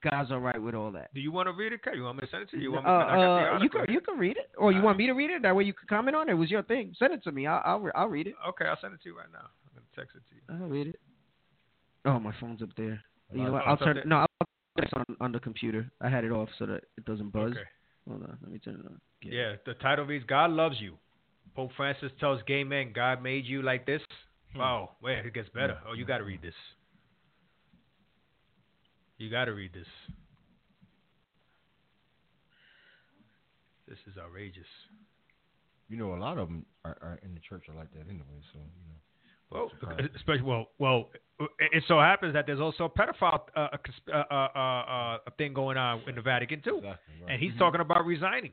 God's all right with all that. Do you want to read it, Kay? You want me to send it to you? You, want Uh, me, I got the uh, you article can here. you can read it, or you want me to read it? That way you can comment on it. It was your thing. Send it to me. I'll I'll, re- I'll read it. Okay, I'll send it to you right now. I'm gonna text it to you. I'll read it. Oh, my phone's up there. You know Oh, what? it's I'll up turn there? no. I'll turn this on on the computer. I had it off so that it doesn't buzz. Okay. Hold on. Let me turn it on. Get Yeah, it. the title reads, God loves you. Pope Francis tells gay men God made you like this. Oh, wait, it gets better. Oh, you got to read this. You got to read this. This is outrageous. You know, a lot of them are, are in the church are like that anyway. So you know. Well, Surprised. especially well, well, it, it so happens that there's also a pedophile uh, a, cons- uh, uh, uh, uh, a thing going on in the Vatican too, Exactly, right. and he's Mhm. talking about resigning.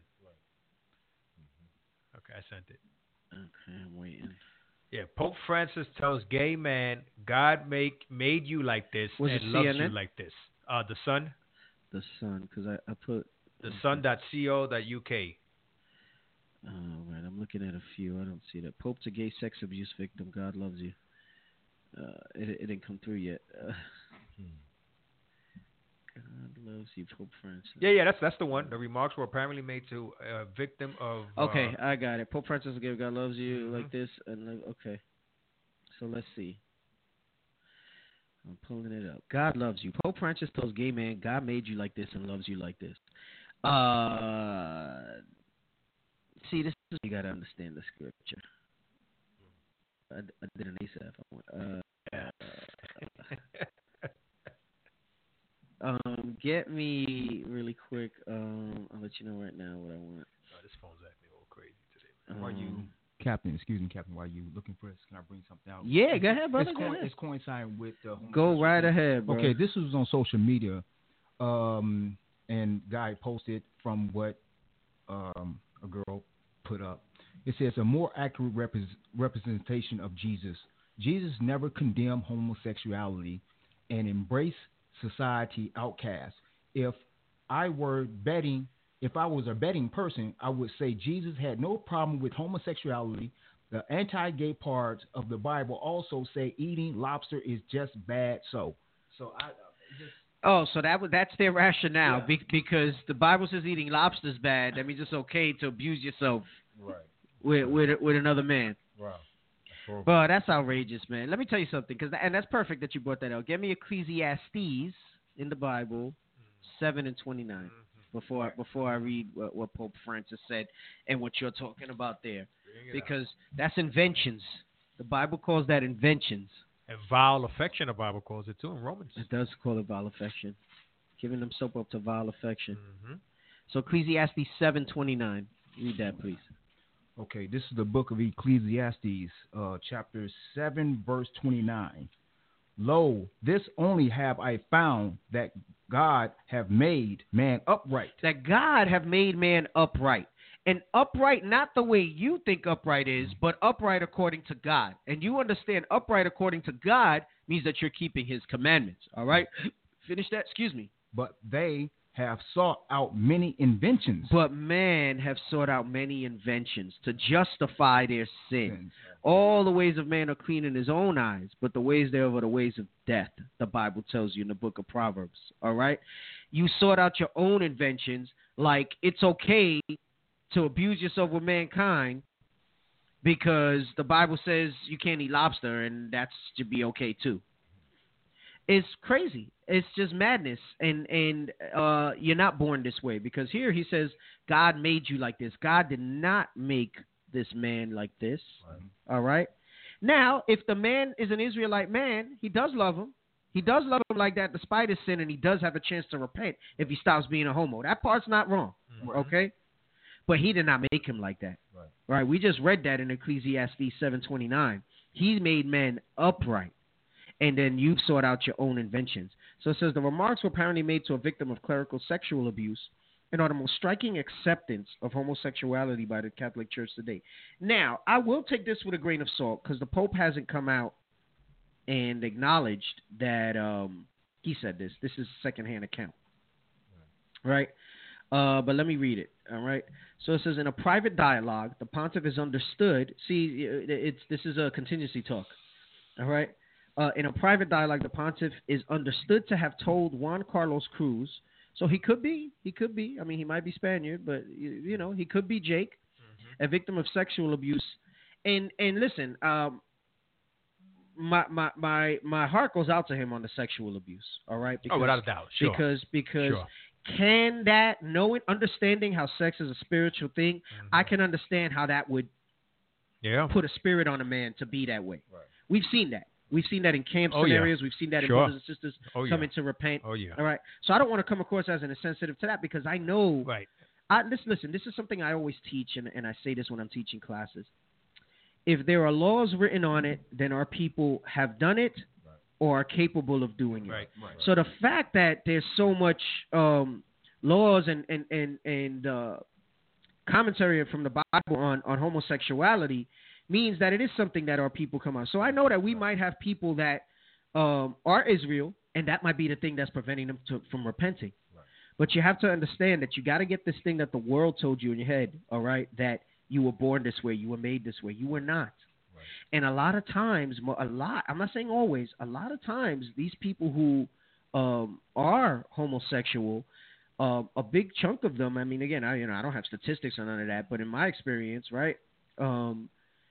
Okay, I sent it. Okay, I'm waiting. Yeah, Pope Francis tells gay man God make made you like this Was and it loves C N N? you like this. Uh, the Sun, The Sun, because I I put. the Sun dot co dot uk. Oh, right. I'm looking at a few. I don't see that. Pope to gay sex abuse victim. God loves you. Uh, it, it didn't come through yet. Uh, God loves you, Pope Francis. Yeah, yeah, that's that's the one. The remarks were apparently made to a victim of. Okay, Uh, I got it. Pope Francis gave God loves you Mhm. like this, and like, okay. So let's see. I'm pulling it up. God loves you. Pope Francis tells gay man, God made you like this and loves you like this. Uh, see, this is you gotta understand the scripture. I, I did an ASAP. Uh, um, get me really quick. Um, I'll let you know right now what I want. oh, this phone's acting a little crazy today. While you, Um, Captain, excuse me, Captain, while you looking for this, can I bring something out? Yeah, go ahead, brother. It's, Go co- ahead. it's coinciding with the Go right ahead, bro. Okay, this was on social media, um, and guy posted from what um, a girl put up. It says a more accurate repres representation of Jesus. Jesus never condemned homosexuality and embraced society outcasts. If I were betting, if I was a betting person, I would say Jesus had no problem with homosexuality. The anti-gay parts of the Bible also say eating lobster is just bad. So, so I just. Oh, so that was that's their rationale Yeah. be, because the Bible says eating lobster is bad. That means it's okay to abuse yourself Right. with with with another man. Wow. That's But that's outrageous, man. Let me tell you something, because and that's perfect that you brought that out. Get me Ecclesiastes in the Bible, seven and twenty nine. Before I, before I read what, what Pope Francis said and what you're talking about there, because that's inventions. The Bible calls that inventions. And vile affection, the Bible calls it too in Romans. It does call it vile affection, giving themselves up to vile affection. Mm-hmm. So Ecclesiastes seven twenty nine. Read that, please. Okay, this is the book of Ecclesiastes, uh, chapter seven, verse twenty-nine. Lo, this only have I found, that God have made man upright. That God have made man upright. And upright, not the way you think upright is, but upright according to God. And you understand upright according to God means that you're keeping his commandments. All right? Finish that? Excuse me. But they have sought out many inventions. But man have sought out many inventions to justify their sin. All the ways of man are clean in his own eyes, but the ways thereof are the ways of death, the Bible tells you in the book of Proverbs. All right? You sought out your own inventions, like it's okay to abuse yourself with mankind because the Bible says you can't eat lobster, and that should be okay too. It's crazy. It's just madness, and and uh, you're not born this way, because here he says God made you like this. God did not make this man like this. Right. All right. Now, if the man is an Israelite man, he does love him. He does love him like that despite his sin, and he does have a chance to repent if he stops being a homo. That part's not wrong. Mm-hmm. Okay. But he did not make him like that. Right. Right. We just read that in Ecclesiastes seven twenty-nine. He made men upright. And then you've sought out your own inventions. So it says the remarks were apparently made to a victim of clerical sexual abuse and are the most striking acceptance of homosexuality by the Catholic Church today. Now, I will take this with a grain of salt because the Pope hasn't come out and acknowledged that um, he said this. This is a secondhand account. Right? Uh, but let me read it. All right. So it says, in a private dialogue, the pontiff is understood. See, it's this is a contingency talk. All right. Uh, in a private dialogue, the pontiff is understood to have told Juan Carlos Cruz, so he could be, he could be, I mean, he might be Spaniard, but, you, you know, he could be Jake, mm-hmm. a victim of sexual abuse. And and listen, um, my, my, my, my heart goes out to him on the sexual abuse, all right? Because, oh, without a doubt, sure. Because, because sure. can that, knowing, understanding how sex is a spiritual thing, mm-hmm. I can understand how that would yeah. put a spirit on a man to be that way. Right. We've seen that. We've seen that in camp oh, scenarios. Yeah. We've seen that in sure. brothers and sisters oh, coming yeah. to repent. Oh, yeah. All right. So I don't want to come across as insensitive to that because I know. Right. I, listen, listen, this is something I always teach, and, and I say this when I'm teaching classes. If there are laws written on it, then our people have done it right. or are capable of doing it. Right. Right. So the fact that there's so much um, laws and, and, and, and uh, commentary from the Bible on, on homosexuality means that it is something that our people come on. So I know that we might have people that um, are Israel, and that might be the thing that's preventing them to, from repenting. Right. But you have to understand that you got to get this thing that the world told you in your head, all right, that you were born this way, you were made this way. You were not. Right. And a lot of times, a lot, I'm not saying always, a lot of times these people who um, are homosexual, uh, a big chunk of them, I mean, again, I, you know, I don't have statistics on none of that, but in my experience, right, um,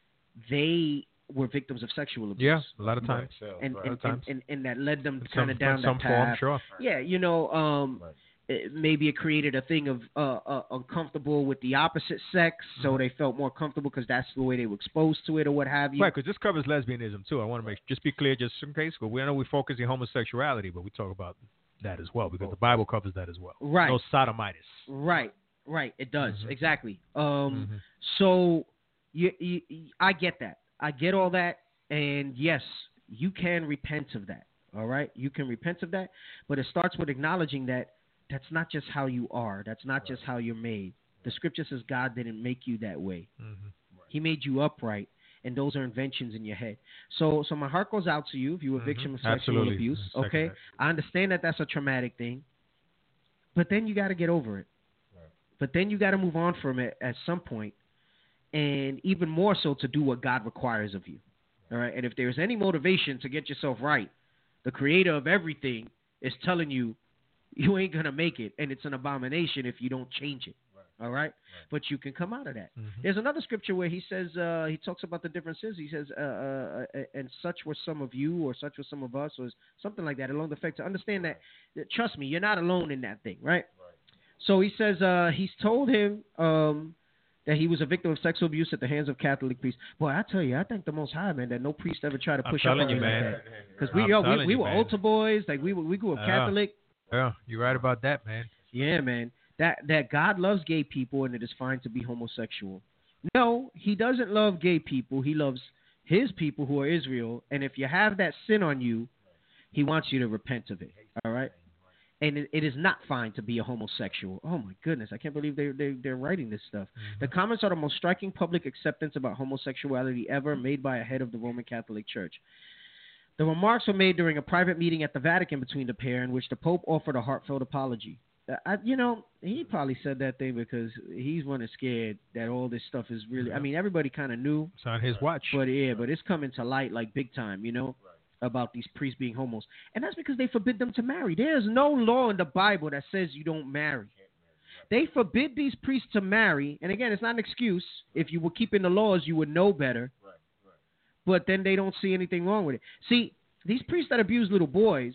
they were victims of sexual abuse. Yeah, a lot of times. And, right. and, and, and, and that led them kind of some, down some that path. Form, sure. Yeah, you know, um, right. it, maybe it created a thing of uh, uh, uncomfortable with the opposite sex, mm-hmm. so they felt more comfortable because that's the way they were exposed to it or what have you. Right, because this covers lesbianism too. I want to make just be clear, just in case, because we know we focus on homosexuality, but we talk about that as well because the Bible covers that as well. Right. No sodomitis. Right, right, it does, mm-hmm. exactly. Um, mm-hmm. So... You, you, I get that. I get all that. And yes, you can repent of that. All right? You can repent of that. But it starts with acknowledging that that's not just how you are. That's not right. just how you're made. The scripture says God didn't make you that way. Mm-hmm. Right. He made you upright. And those are inventions in your head. So so my heart goes out to you if you were a victim mm-hmm. of sexual Absolutely. abuse. Second Okay? that. I understand that that's a traumatic thing. But then you got to get over it. Right. But then you got to move on from it at some point. And even more so to do what God requires of you. All right. And if there's any motivation to get yourself right, the creator of everything is telling you you ain't going to make it. And it's an abomination if you don't change it. Right. All right? right. But you can come out of that. Mm-hmm. There's another scripture where he says, uh, he talks about the differences. He says, uh, uh, uh, and such were some of you, or such were some of us, or something like that along the effect to understand that, that, trust me, you're not alone in that thing. Right. right. So he says, uh, he's told him, um, that he was a victim of sexual abuse at the hands of Catholic priests. Boy, I tell you, I thank the Most High, man, that no priest ever tried to push up on you, me man. like that. Because we, yo, we, we you, were man. altar boys, like we were, we grew up uh, Catholic. Yeah, you're right about that, man. Yeah, man. That that God loves gay people and it is fine to be homosexual. No, he doesn't love gay people. He loves his people who are Israel. And if you have that sin on you, he wants you to repent of it. All right? And it, it is not fine to be a homosexual. Oh, my goodness. I can't believe they, they, they're writing this stuff. Mm-hmm. The comments are the most striking public acceptance about homosexuality ever made by a head of the Roman Catholic Church. The remarks were made during a private meeting at the Vatican between the pair in which the Pope offered a heartfelt apology. I, you know, he probably said that thing because he's one that's scared that all this stuff is really, I mean, everybody kind of knew. It's on his watch. But, yeah, but it's coming to light like big time, you know. About these priests being homos. And that's because they forbid them to marry. There's no law in the Bible that says you don't marry. They forbid these priests to marry. And again, it's not an excuse. If you were keeping the laws, you would know better. Right, right. But then they don't see anything wrong with it. See, these priests that abuse little boys,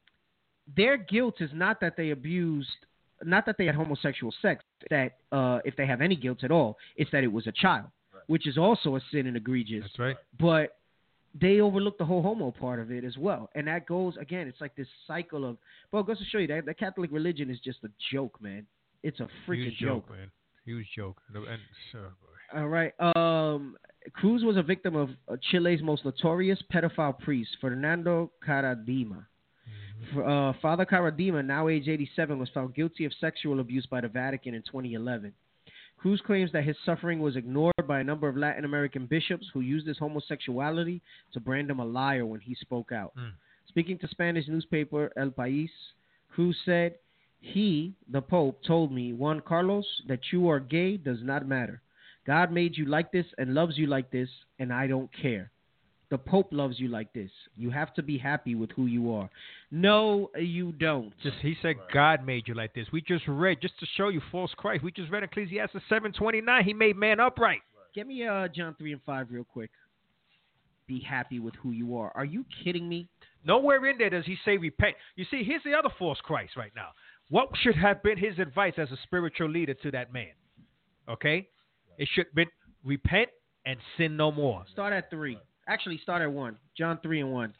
their guilt is not that they abused, not that they had homosexual sex, that uh, if they have any guilt at all, it's that it was a child, right. which is also a sin and egregious. That's right. But they overlook the whole homo part of it as well. And that goes, again, it's like this cycle of, well, it goes to show you that the Catholic religion is just a joke, man. It's a freaking Huge joke. joke, man. Huge joke. And, oh boy. All right. Um, Cruz was a victim of uh, Chile's most notorious pedophile priest, Fernando Caradima. Mm-hmm. Uh, Father Caradima, now age eighty-seven, was found guilty of sexual abuse by the Vatican in twenty eleven. Cruz claims that his suffering was ignored by a number of Latin American bishops who used his homosexuality to brand him a liar when he spoke out. Mm. Speaking to Spanish newspaper El País, Cruz said, "He, the Pope, told me, Juan Carlos, that you are gay does not matter. God made you like this and loves you like this, and I don't care. The Pope loves you like this. You have to be happy with who you are. No, you don't. Just he said God made you like this. We just read, just to show you false Christ, we just read Ecclesiastes seven twenty-nine. He made man upright. Give me uh, John three and five real quick. Be happy with who you are. Are you kidding me? Nowhere in there does he say repent. You see, here's the other false Christ right now. What should have been his advice as a spiritual leader to that man? Okay? It should have been repent and sin no more. Start at three. Actually, start at one. John three and one.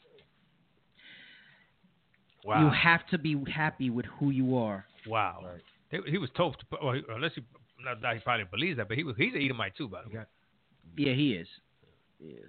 Wow. You have to be happy with who you are. Wow. Right. He, he was told, to, well, unless he, not that he probably believes that, but he was, he's an Edomite too, by the way. Yeah, he is. He is.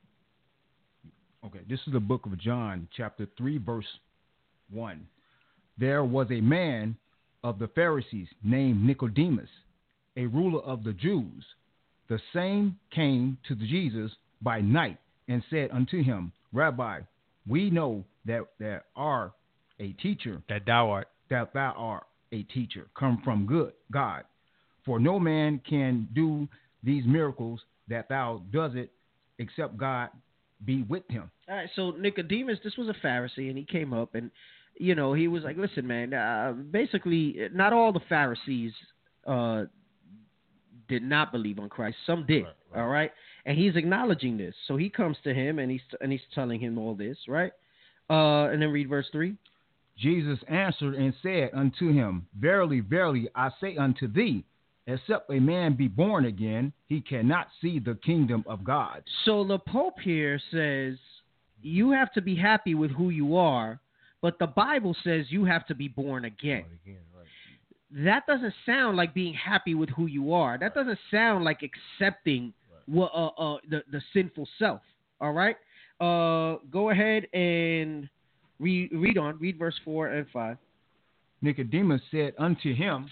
Okay, this is the book of John, chapter three, verse one. There was a man of the Pharisees named Nicodemus, a ruler of the Jews. The same came to Jesus by night and said unto him, Rabbi, we know that there are a teacher, that thou art, that thou art a teacher, come from good God. For no man can do these miracles that thou doest it, except God be with him. All right, so Nicodemus, this was a Pharisee, and he came up, and you know, he was like, listen, man, uh, basically, not all the Pharisees uh, did not believe on Christ. Some did, right, right. All right? And he's acknowledging this. So he comes to him, and he's and he's telling him all this, right? Uh, and then read verse three. Jesus answered and said unto him, Verily, verily, I say unto thee, except a man be born again, he cannot see the kingdom of God. So the Pope here says, you have to be happy with who you are, but the Bible says you have to be born again. Born again, right. That doesn't sound like being happy with who you are. That doesn't sound like accepting right. what, uh, uh, the, the sinful self. All right? Uh, go ahead and read, read on. Read verse four and five. Nicodemus said unto him,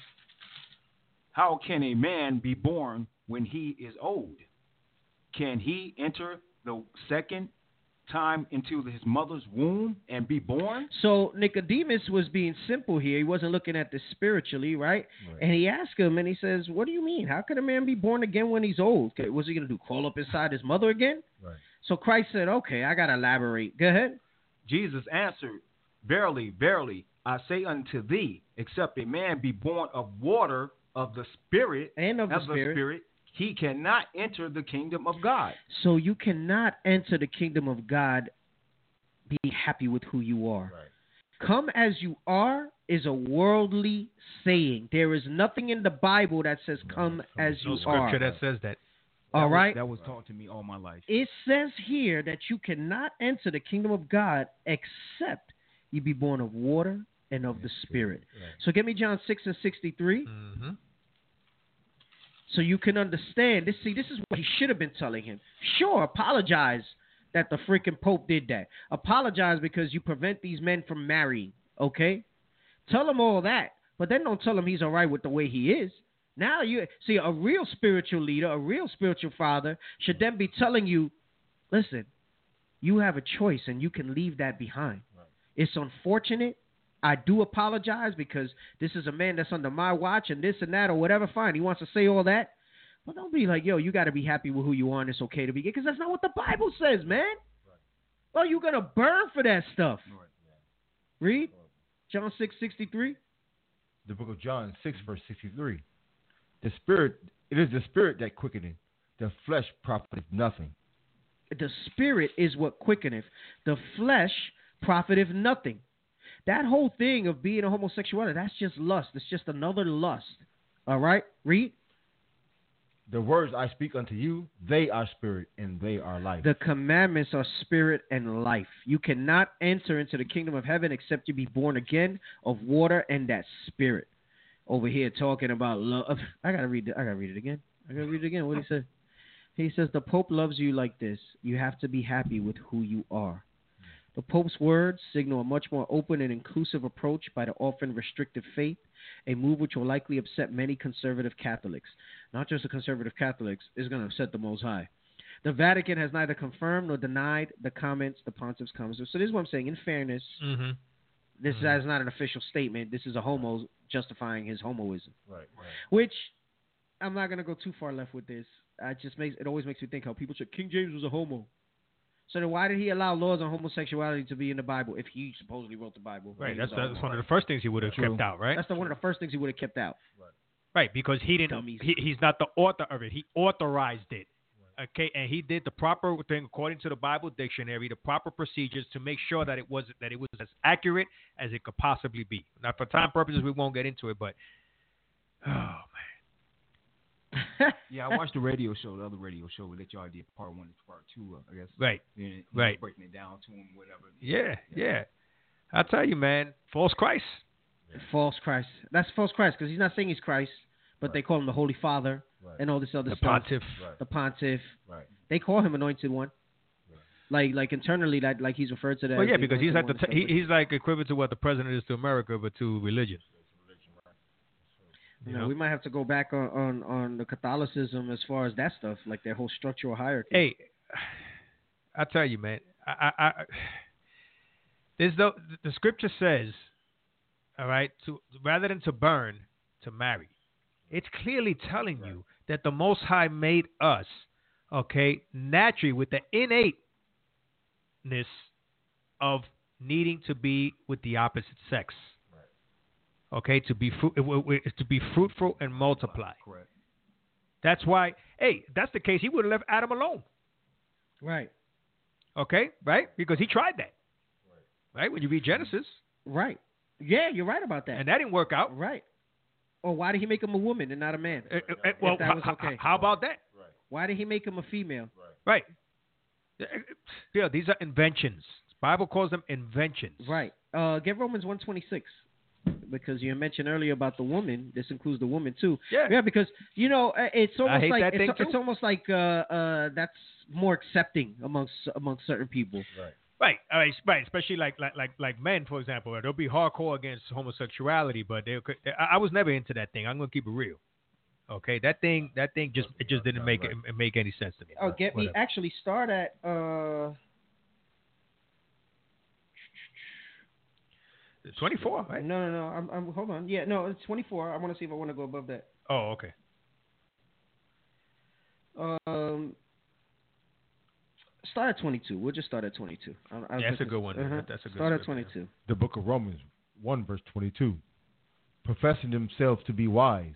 How can a man be born when he is old? Can he enter the second time into his mother's womb and be born? So Nicodemus was being simple here. He wasn't looking at this spiritually, right? right? And he asked him, and he says, what do you mean? How can a man be born again when he's old? What's he going to do, crawl up inside his mother again? Right. So Christ said, okay, I got to elaborate. Go ahead. Jesus answered, Verily, verily, I say unto thee, except a man be born of water, of the Spirit, and of, of the, the spirit. spirit, he cannot enter the kingdom of God. So you cannot enter the kingdom of God being happy with who you are. Right. Come as you are is a worldly saying. There is nothing in the Bible that says come no, as you no are. scripture that says that. All that right? Was, that was taught to me all my life. It says here that you cannot enter the kingdom of God except you be born of water and of the Spirit. Right. So give me John six and sixty-three. Mm-hmm. So you can understand this. See, this is what he should have been telling him. Sure, apologize that the freaking Pope did that. Apologize because you prevent these men from marrying. Okay, tell him all that, but then don't tell him he's all right with the way he is. Now you see, a real spiritual leader, a real spiritual father should then be telling you, listen, you have a choice and you can leave that behind. Right. It's unfortunate. I do apologize because this is a man that's under my watch and this and that or whatever. Fine, he wants to say all that. But don't be like, yo, you got to be happy with who you are and it's okay to be gay. Because that's not what the Bible says, man. Right. Well, you're going to burn for that stuff. Right. Yeah. Read John six sixty-three. The book of John six, verse sixty-three. The spirit, it is the spirit that quickeneth, the flesh profiteth nothing. The spirit is what quickeneth, the flesh profiteth nothing. That whole thing of being a homosexuality, that's just lust. It's just another lust. All right? Read. The words I speak unto you, they are spirit and they are life. The commandments are spirit and life. You cannot enter into the kingdom of heaven except you be born again of water and that spirit. Over here talking about love. I gotta read it. I gotta read it again. I gotta read it again. What he said? He says the Pope loves you like this. You have to be happy with who you are. The Pope's words signal a much more open and inclusive approach by the often restrictive faith, a move which will likely upset many conservative Catholics. Not just the conservative Catholics, it's going to upset the Most High. The Vatican has neither confirmed nor denied the comments, the pontiff's comments. So this is what I'm saying. In fairness, mm-hmm. this mm-hmm. is not an official statement. This is a homo justifying his homoism. Right, right. Which, I'm not going to go too far left with this. I just makes It always makes me think how people say King James was a homo. So then why did he allow laws on homosexuality to be in the Bible if he supposedly wrote the Bible? Right. He That's, was that's all- one of the first things he would have True. kept out, right? That's the, one of the first things he would have kept out. Right, because he didn't. Dummies. He, he's not the author of it. He authorized it. Okay, and he did the proper thing according to the Bible dictionary, the proper procedures to make sure that it was that it was as accurate as it could possibly be. Now, for time purposes, we won't get into it, but oh man, Yeah, I watched the radio show, the other radio show that y'all did, part one and part two, uh, I guess. right, And he was right. breaking it down to him, whatever. Yeah, yeah. I tell you, man, false Christ. False Christ. That's false Christ because he's not saying he's Christ, but they call him the Holy Father Right. and all this other The stuff. pontiff. Right. The pontiff. Right. They call him Anointed One. Like, like internally, that like he's referred to that. Well, as yeah, the because he's Anointed like the One t- and he, stuff, he's like equivalent to what the president is to America, but to religion. but, You you know, know? we might have to go back on, on on the Catholicism as far as that stuff, like their whole structural hierarchy. Hey, I tell you, man. I, I, I there's the the scripture says, all right, to rather than to burn, to marry. It's clearly telling you that the Most High made us, okay, naturally with the innateness of needing to be with the opposite sex. Okay, to be fru- to be fruitful and multiply. Correct. That's why. Hey, if that's the case, he would have left Adam alone. Right. Okay, right? Because he tried that. Right? When you read Genesis, Right. Yeah, you're right about that. and that didn't work out. Right. Or why did he make him a woman and not a man? Uh, uh, uh, well, that was h- okay. h- how about that? Why did he make him a female? Right. Uh, uh, Yeah, these are inventions. The Bible calls them inventions. Right. Uh, get Romans one twenty-six. Because you mentioned earlier about the woman. This includes the woman too. Yeah. Yeah, because you know uh, it's almost hate like that thing, it's, too. it's almost like uh, uh, that's more accepting amongst amongst certain people. Right. All right. Right. Especially like like like like men, for example, they'll be hardcore against homosexuality, but they. I, I was never into that thing. I'm gonna keep it real. Okay. That thing. That thing just it just didn't make it make any sense to me. Oh, get me Whatever. actually start at uh twenty-four. Right. no no no I'm, I'm hold on yeah no it's twenty-four. I want to see if I want to go above that. Oh, okay. Um, start at twenty-two. We'll just start at twenty-two. I, I Yeah, that's think a good it's- one. uh-huh. That's a good Start at script, yeah. twenty-two. The book of Romans one verse twenty-two. Professing themselves to be wise,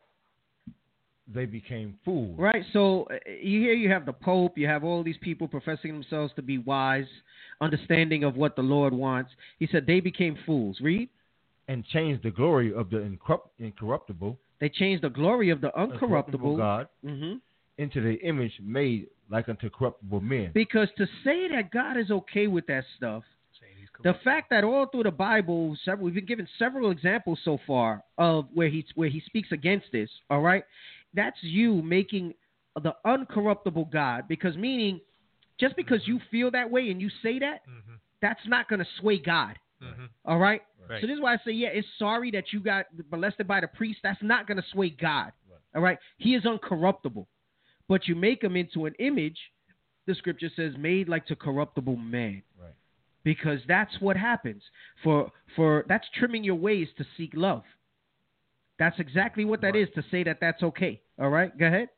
they became fools. Right. So uh, you here you have the Pope. You have all these people professing themselves to be wise, understanding of what the Lord wants. He said they became fools. Read. And changed the glory of the incorrupt- incorruptible, They changed the glory of the uncorruptible. God hmm into the image made like unto corruptible men. Because to say that God is okay with that stuff, the fact that all through the Bible, several, we've been given several examples so far of where he where he speaks against this. All right, that's you making the uncorruptible God. Because meaning, just because you feel that way and you say that, Mm-hmm. that's not going to sway God. Mm-hmm. All right? Right. So this is why I say, yeah, it's sorry that you got molested by the priest. That's not going to sway God. All right? He is uncorruptible. But you make him into an image, the scripture says, made like to corruptible man. Right. Because that's what happens. For for that's trimming your ways to seek love. That's exactly what that is, to say that that's okay. All right? Go ahead.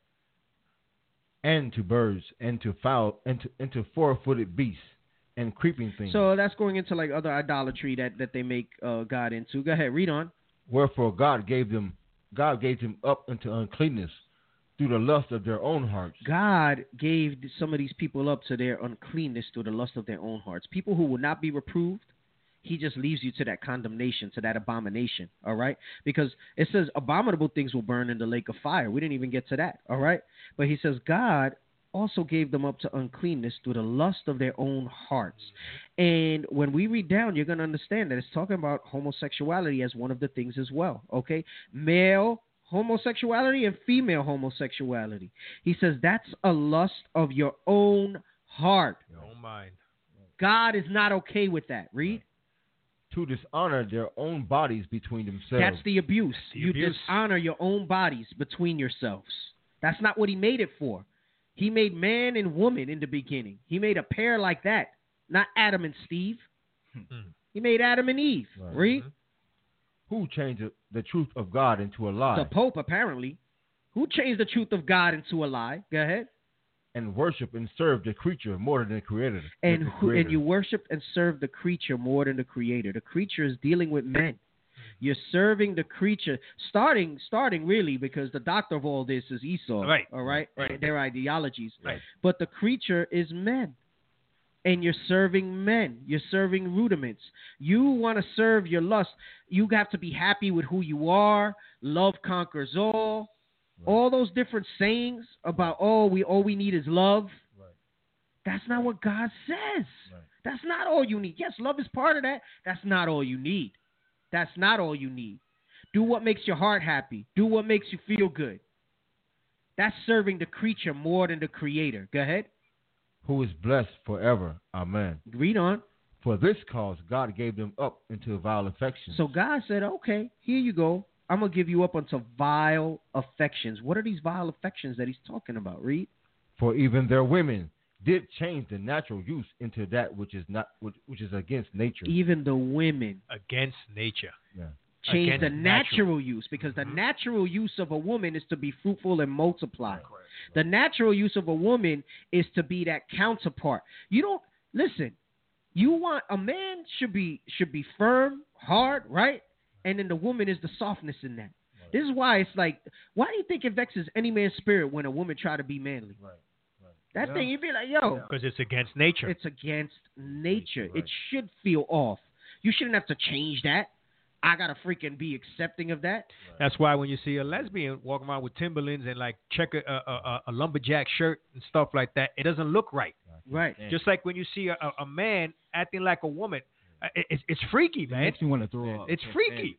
And to birds, and to fowl, and to, and to four-footed beasts, and creeping things. So that's going into like other idolatry that, that they make uh, God into. Go ahead, read on. Wherefore God gave them, God gave them up unto uncleanness through the lust of their own hearts. God gave some of these people up to their uncleanness through the lust of their own hearts. People who will not be reproved, he just leaves you to that condemnation, to that abomination, all right? Because it says abominable things will burn in the lake of fire. We didn't even get to that, all right? But he says God also gave them up to uncleanness through the lust of their own hearts. And when we read down, you're going to understand that it's talking about homosexuality as one of the things as well, okay? Male homosexuality and female homosexuality. He says that's a lust of your own heart. Your own mind. God is not okay with that. Read. To dishonor their own bodies between themselves. That's the abuse. The you abuse. dishonor your own bodies between yourselves. That's not what he made it for. He made man and woman in the beginning. He made a pair like that, not Adam and Steve. Mm. He made Adam and Eve. Right. Read. Who changed the- the truth of God into a lie. The Pope, apparently. Who changed the truth of God into a lie? Go ahead. and worship and serve the creature more than the creator. And the who, creator. and you worship and serve the creature more than the creator. The creature is dealing with men. You're serving the creature, starting starting really because the doctor of all this is Esau. Right. All right. Right. And their ideologies. Right. But the creature is men. And you're serving men. You're serving rudiments. You want to serve your lust. You have to be happy with who you are. Love conquers all. Right. All those different sayings about, oh, we all we need is love. Right. That's not what God says. Right. That's not all you need. Yes, love is part of that. That's not all you need. That's not all you need. Do what makes your heart happy. Do what makes you feel good. That's serving the creature more than the creator. Go ahead. Who is blessed forever. Amen. Read on. For this cause, God gave them up into vile affections. So God said, okay, here you go. I'm going to give you up unto vile affections. What are these vile affections that he's talking about? Read. For even their women did change the natural use into that which is not which, which is against nature. Even the women Against nature. Yeah. change Against the natural, natural. use because Mhm. the natural use of a woman is to be fruitful and multiply. The natural use of a woman is to be that counterpart. You don't listen. You want a man should be should be firm, hard, right? And then the woman is the softness in that. Right. This is why it's like, why do you think it vexes any man's spirit when a woman try to be manly? Right. Right. That Yeah. thing, you be like, yo, Because it's against nature. it's against nature. Right. It should feel off. You shouldn't have to change that. I gotta freaking be accepting of that. That's why when you see a lesbian walking around with Timberlands and like check a, a, a, a lumberjack shirt and stuff like that, it doesn't look right. Right. Just like when you see a, a, a man acting like a woman, uh, it, it's it's freaky, It man. makes me want to throw up. It's freaky.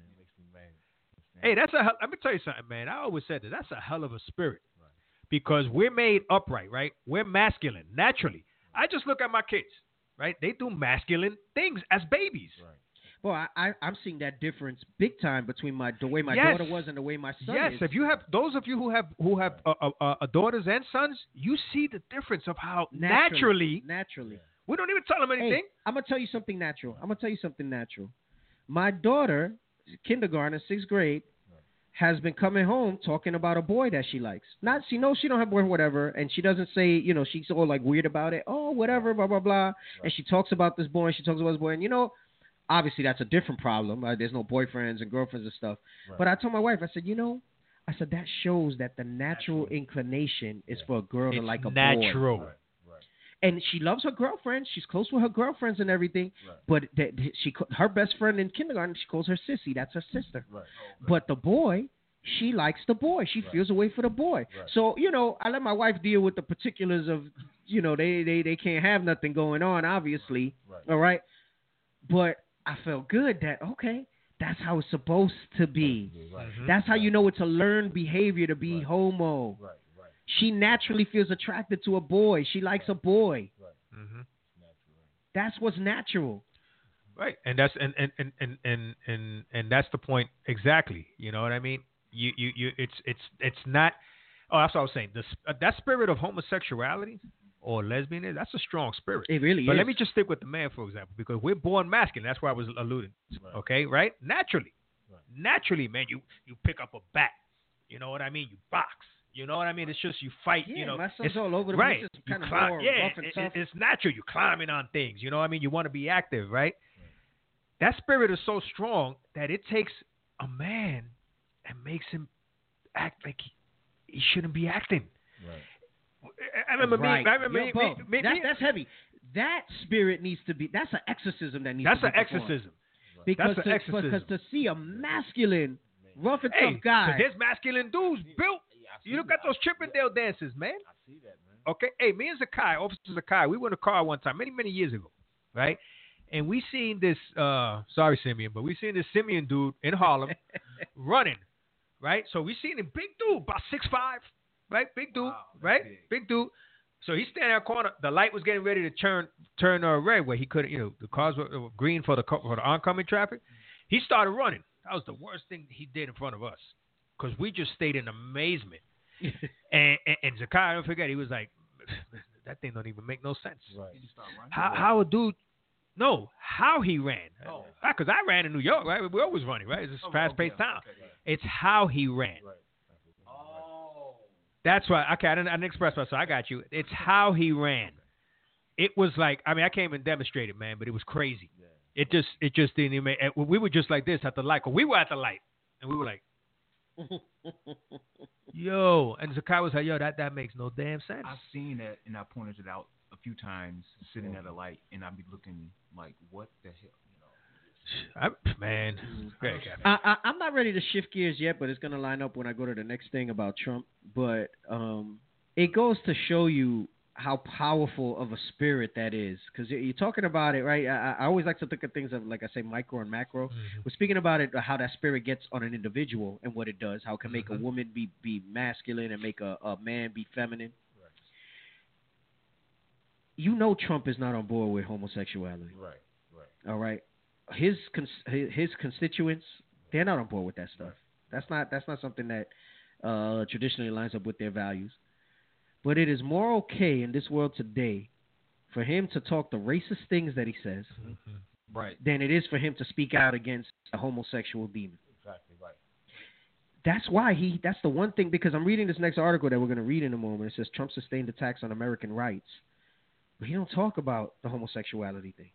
Hey, that's a hell- let me tell you something, man. I always said that that's a hell of a spirit, because we're made upright, right? We're masculine naturally. I just look at my kids, right? They do masculine things as babies. Right. Well, I, I I'm seeing that difference big time between my the way my Yes. daughter was and the way my son Yes, is. if you have those of you who have who have uh, uh, uh, daughters and sons, you see the difference of how naturally, naturally. we don't even tell them anything. Hey, I'm gonna tell you something natural. I'm gonna tell you something natural. My daughter, kindergarten, sixth grade, has been coming home talking about a boy that she likes. Not she knows she don't have a boy, whatever, and she doesn't say, you know, she's all like weird about it. Oh, whatever, blah blah blah. Right. And she talks about this boy, and she talks about this boy, and you know, obviously that's a different problem. Uh, there's no boyfriends and girlfriends and stuff. Right. But I told my wife, I said, you know, I said that shows that the natural, natural. inclination is yeah. for a girl it's to like a natural. boy. Right. And she loves her girlfriends. She's close with her girlfriends and everything. Right. But that she, her best friend in kindergarten, she calls her sissy. That's her sister. Right. Oh, right. But the boy, she likes the boy. She right. feels a way for the boy. Right. So, you know, I let my wife deal with the particulars of, you know, they, they, they can't have nothing going on, obviously. Right. All right. But I felt good that, okay, that's how it's supposed to be. Right. Mm-hmm. That's how you know it's a learned behavior to be right. homo. Right. She naturally feels attracted to a boy. She likes a boy. Right. Mm-hmm. That's what's natural. Right, and that's and and, and, and, and and and that's the point exactly. You know what I mean? You you you. It's it's it's not. Oh, that's what I was saying. The, uh, that spirit of homosexuality or lesbianism, that's a strong spirit. It really but is. But let me just stick with the man, for example, because we're born masculine. That's why I was alluding. Right. Okay, right? Naturally, right. naturally, man, you you pick up a bat. You know what I mean? You box. You know what I mean? It's just you fight. Yeah, you know, my son's it's all over the right. place. It's kind of climb, more yeah, rough and it, tough. It's natural. You're climbing on things. You know what I mean? You want to be active, right? That spirit is so strong that it takes a man and makes him act like he, he shouldn't be acting. Right. I remember right. me. I remember Yo, me, bro, me, me, that's, me. that's heavy. That spirit needs to be. That's an exorcism that needs that's to be. That's an exorcism. Right. Because that's to, an exorcism. Because to see a masculine, rough and hey, tough guy. There's masculine dudes built. You look at those Chippendale dances, man. I see that, man. Okay, hey, me and Zakai, Officer Zakai, we went to a car one time, many, many years ago, right? And we seen this, uh, sorry, Simeon, but we seen this Simeon dude in Harlem running, right? So we seen him, big dude, about six five, right? Big dude, wow, right? Big. big dude. So he's standing in a corner. The light was getting ready to turn turn uh, red where he couldn't, you know, the cars were, were green for the, for the oncoming traffic. He started running. That was the worst thing he did in front of us because we just stayed in amazement. and, and, and Zakai, I don't forget, he was like, that thing don't even make no sense. Right. How, how a dude, no, how he ran. Because oh. I ran in New York, right? We're always running, right? It's a oh, fast-paced okay, town. Okay, right. It's how he ran. Right. Oh. That's right. Okay, I didn't, I didn't express myself. I got you. It's how he ran. It was like, I mean, I can't even demonstrate it, man, but it was crazy. Yeah. It just, it just didn't even. We were just like this at the light. We were at the light, and we were like, yo, and Zakai was like, yo, that that makes no damn sense. I've seen that, and I pointed it out a few times, sitting at a light, and I'd be looking like, what the hell? I, man, great, I, I, I'm not ready to shift gears yet, but it's going to line up when I go to the next thing about Trump. But um, it goes to show you how powerful of a spirit that is. Because you're talking about it, right? I, I always like to look at things of, like I say, micro and macro. Mm-hmm. We're speaking about it, how that spirit gets on an individual and what it does, how it can make mm-hmm. a woman be, be masculine and make a, a man be feminine. Right. You know Trump is not on board with homosexuality. Right, right. All right? His his constituents, they're not on board with that stuff. That's not that's not something that uh, traditionally lines up with their values. But it is more okay in this world today for him to talk the racist things that he says, mm-hmm. right, than it is for him to speak out against a homosexual demon. Exactly right. That's why he. That's the one thing, because I'm reading this next article that we're going to read in a moment. It says Trump sustained attacks on American rights, but he don't talk about the homosexuality thing.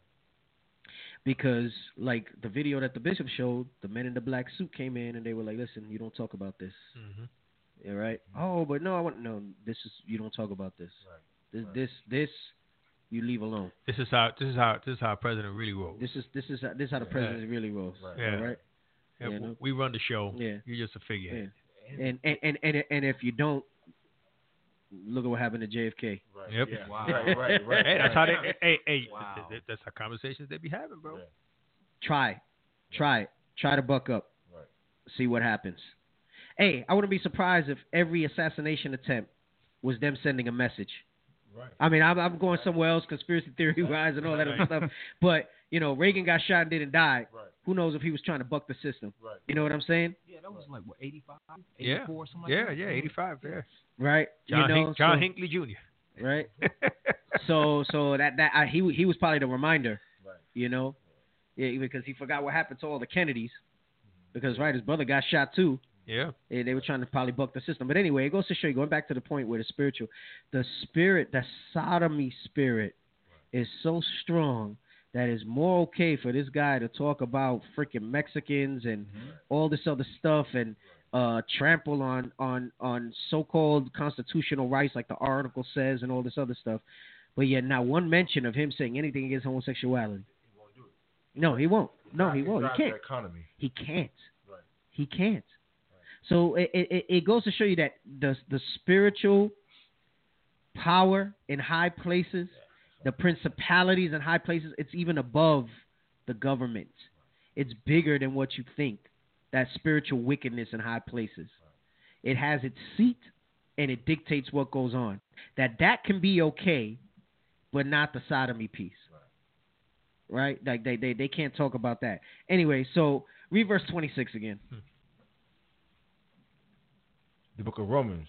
Because, like, the video that the bishop showed, the men in the black suit came in and they were like, listen, you don't talk about this. Mm-hmm. Yeah, right? Oh, but no, I want no, this is, you don't talk about this. Right. This, right. this, this, you leave alone. This is how, this is how, this is how a president really rolls. This is, this is, how, this is how the president yeah. really rolls. Right. Yeah. Right? Yeah, yeah, no? We run the show. Yeah. You're just a figurehead. Yeah. And, and, and, and, and if you don't, look at what happened to J F K. Right. Yep. Yeah. Wow. right, right, right. Hey, that's how they, hey, hey, wow. that's how conversations they be having, bro. Yeah. Try. Try it. Try to buck up. Right. See what happens. Hey, I wouldn't be surprised if every assassination attempt was them sending a message. Right. I mean, I'm, I'm going somewhere else, conspiracy theory wise and all that other stuff. But, you know, Reagan got shot and didn't die. Right. Who knows if he was trying to buck the system. Right. You know what I'm saying? Yeah, that was like, what, eighty-five, yeah. eighty-four, something yeah, like that? Yeah, yeah, eighty-five, yeah. Right. John, you know, Hink, John so, Hinckley Junior Right. so so that, that I, he, he was probably the reminder, Right. you know. Yeah, because he forgot what happened to all the Kennedys. Because, right, his brother got shot too. Yeah. They, they were trying to probably buck the system. But anyway, it goes to show you, going back to the point where the spiritual, the spirit, the sodomy spirit is so strong that it's more okay for this guy to talk about freaking Mexicans and mm-hmm. all this other stuff and uh, trample on, on, on so-called constitutional rights like the article says and all this other stuff. But yet not one mention of him saying anything against homosexuality. No, he won't. No, he won't. He can't. Economy. He can't. Right. He can't. Right. So it, it it goes to show you that the the spiritual power in high places, the principalities in high places, it's even above the government. It's bigger than what you think. That spiritual wickedness in high places. It has its seat and it dictates what goes on. That that can be okay, but not the sodomy piece. Right? Like they, they, they can't talk about that. Anyway, so read verse twenty-six again. The book of Romans,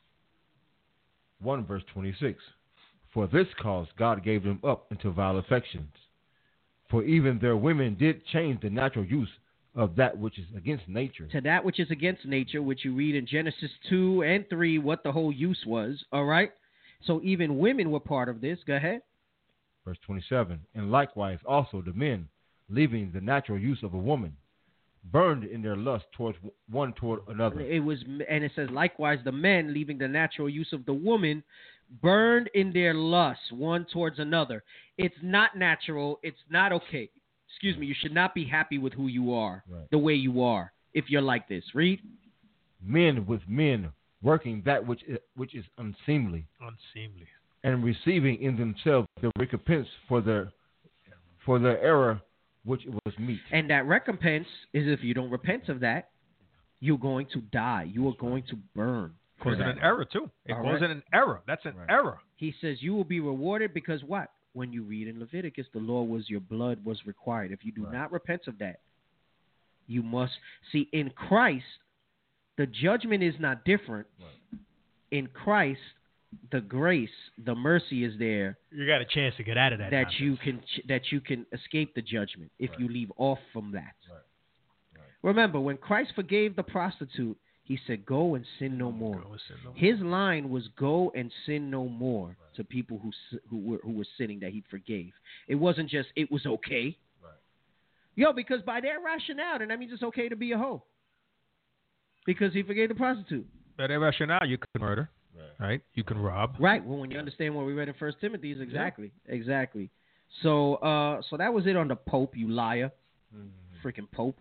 one verse twenty-six. For this cause God gave them up into vile affections. For even their women did change the natural use of that which is against nature. To that which is against nature, which you read in Genesis two and three, what the whole use was. All right? So even women were part of this. Go ahead. Verse twenty-seven, and likewise also the men, leaving the natural use of a woman, burned in their lust towards one toward another. It was, and it says likewise the men, leaving the natural use of the woman, burned in their lust one towards another. It's not natural. It's not okay. Excuse me. You should not be happy with who you are, right. the way you are, if you're like this. Read. Men with men, working that which is, which is unseemly. Unseemly. And receiving in themselves the recompense for their for their error, which was meet. And that recompense is, if you don't repent of that, you're going to die. You are going to burn. It goes in an error too. It All goes right. in an error. That's an right. error. He says you will be rewarded because what? When you read in Leviticus, the law was your blood was required. If you do right. not repent of that, you must see in Christ. The judgment is not different. Right. In Christ, the grace, the mercy is there. You got a chance to get out of that. That context. you can that you can escape the judgment if right. you leave off from that. Right. Right. Remember, when Christ forgave the prostitute, He said, "Go and sin no more." Go and sin no more. His line was, "Go and sin no more," right. to people who who were who were sinning that he forgave. It wasn't just it was okay. Right. Yo, because by their rationale, then that means it's okay to be a hoe. Because he forgave the prostitute. By their rationale, you can murder, Right. right? You can rob. Right. Well, when you understand what we read in First Timothy, is exactly, yeah. exactly. So, uh, so that was it on the Pope. You liar, mm-hmm. freaking Pope.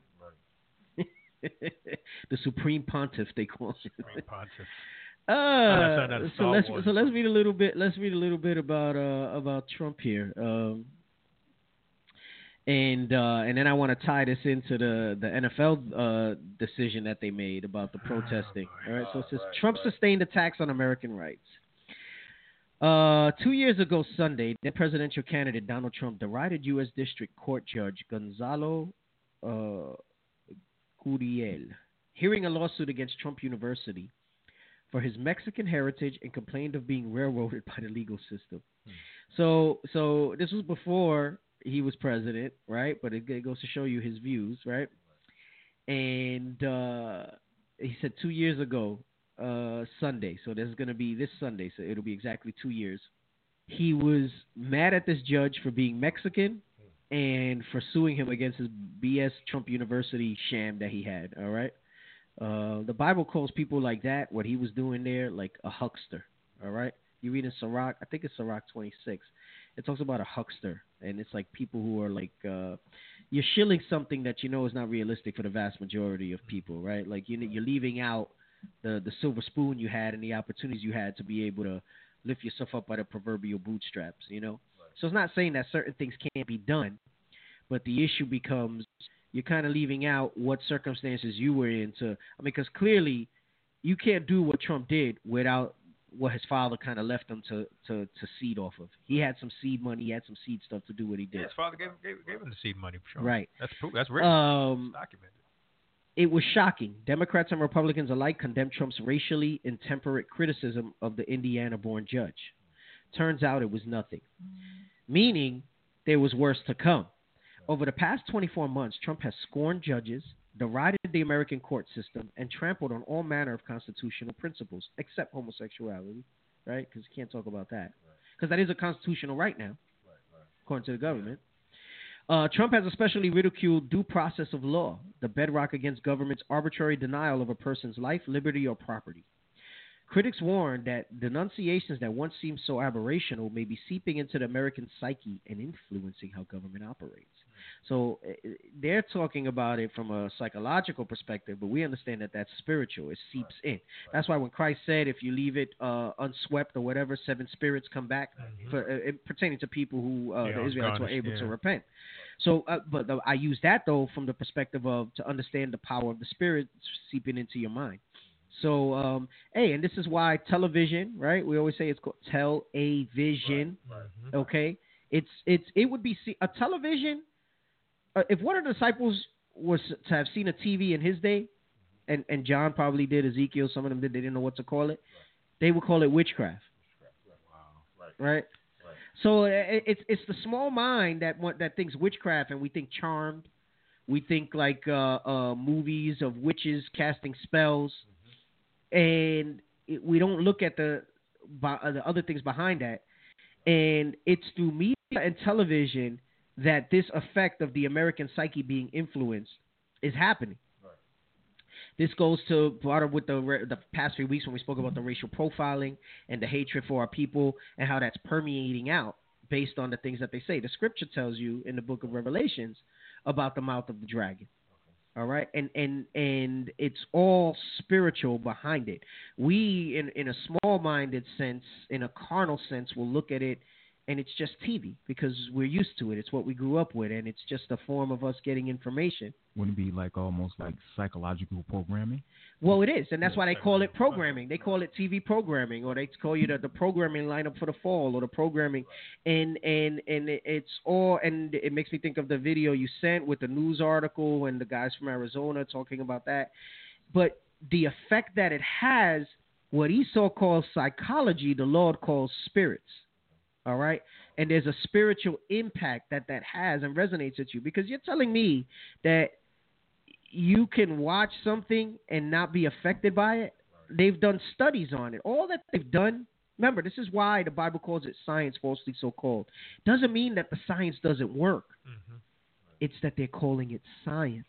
The Supreme Pontiff, they call it. Supreme Pontiff. Uh, no, so let's so let's read a little bit. Let's read a little bit about uh, about Trump here, um, and uh, and then I want to tie this into the the N F L uh, decision that they made about the protesting. Oh, all right, so it says right, Trump right. sustained attacks on American rights. Uh, two years ago Sunday, then presidential candidate Donald Trump derided U S District Court Judge Gonzalo Uh, Curiel, hearing a lawsuit against Trump University for his Mexican heritage and complained of being railroaded by the legal system. Hmm. So, so this was before he was president, right? But it, it goes to show you his views, right? And uh, he said two years ago, uh, Sunday. So this is going to be this Sunday. So it'll be exactly two years. He was mad at this judge for being Mexican and for suing him against his B S Trump University sham that he had, all right? Uh, the Bible calls people like that, what he was doing there, like a huckster, all right? You read in Sirach, I think it's Sirach twenty-six. It talks about a huckster, and it's like people who are like, uh, you're shilling something that you know is not realistic for the vast majority of people, right? Like you, you're leaving out the, the silver spoon you had and the opportunities you had to be able to lift yourself up by the proverbial bootstraps, you know? So it's not saying that certain things can't be done, but the issue becomes you're kind of leaving out what circumstances you were in to, I mean, because clearly you can't do what Trump did without what his father kind of left him to, to, to seed off of. He had some seed money, he had some seed stuff to do what he did. Yeah, his father gave, gave, gave him the seed money, for sure. Right. That's proof. That's written. Um, it's documented. It was shocking. Democrats and Republicans alike condemned Trump's racially intemperate criticism of the Indiana-born judge. Turns out it was nothing. Meaning there was worse to come. Over the past twenty-four months, Trump has scorned judges, derided the American court system, and trampled on all manner of constitutional principles, except homosexuality, right? Because you can't talk about that. Because that is a constitutional right now, according to the government. Uh, Trump has especially ridiculed due process of law, the bedrock against government's arbitrary denial of a person's life, liberty, or property. Critics warn that denunciations that once seemed so aberrational may be seeping into the American psyche and influencing how government operates. So uh, they're talking about it from a psychological perspective, but we understand that that's spiritual. It seeps in. That's why when Christ said, if you leave it uh, unswept or whatever, seven spirits come back, mm-hmm. for, uh, pertaining to people who uh, yeah, the Israelites garnished, were able yeah. to repent. So, uh, but the, I use that, though, from the perspective of to understand the power of the Spirit seeping into your mind. So, um, hey, and this is why television, right? We always say it's called tell-a-vision, right, right. okay? It's it's it would be see, a television. Uh, if one of the disciples was to have seen a T V in his day, and, and John probably did, Ezekiel, some of them did, they didn't know what to call it, they would call it witchcraft. Wow. Right. Right? Right. So it, it's it's the small mind that that thinks witchcraft, and we think Charmed, we think like uh, uh, movies of witches casting spells, mm-hmm. and it, we don't look at the uh, the other things behind that. And it's through media and television that this effect of the American psyche being influenced is happening. Right. This goes to brought up with the the past few weeks when we spoke about the racial profiling and the hatred for our people and how that's permeating out based on the things that they say. The scripture tells you in the book of Revelations about the mouth of the dragon. Okay. All right, and and and it's all spiritual behind it. We, in in a small-minded sense, in a carnal sense, will look at it. And it's just T V because we're used to it. It's what we grew up with, and it's just a form of us getting information. Wouldn't it be like almost like psychological programming? Well, it is, and that's why they call it programming. They call it T V programming, or they call you the, the programming lineup for the fall, or the programming, and and and it's all. And it makes me think of the video you sent with the news article and the guys from Arizona talking about that. But the effect that it has, what Esau calls psychology, the Lord calls spirits. All right. And there's a spiritual impact that that has and resonates with you, because you're telling me that you can watch something and not be affected by it. They've done studies on it. All that they've done, remember, this is why the Bible calls it science, falsely so called. Doesn't mean that the science doesn't work. Mm-hmm. It's that they're calling it science.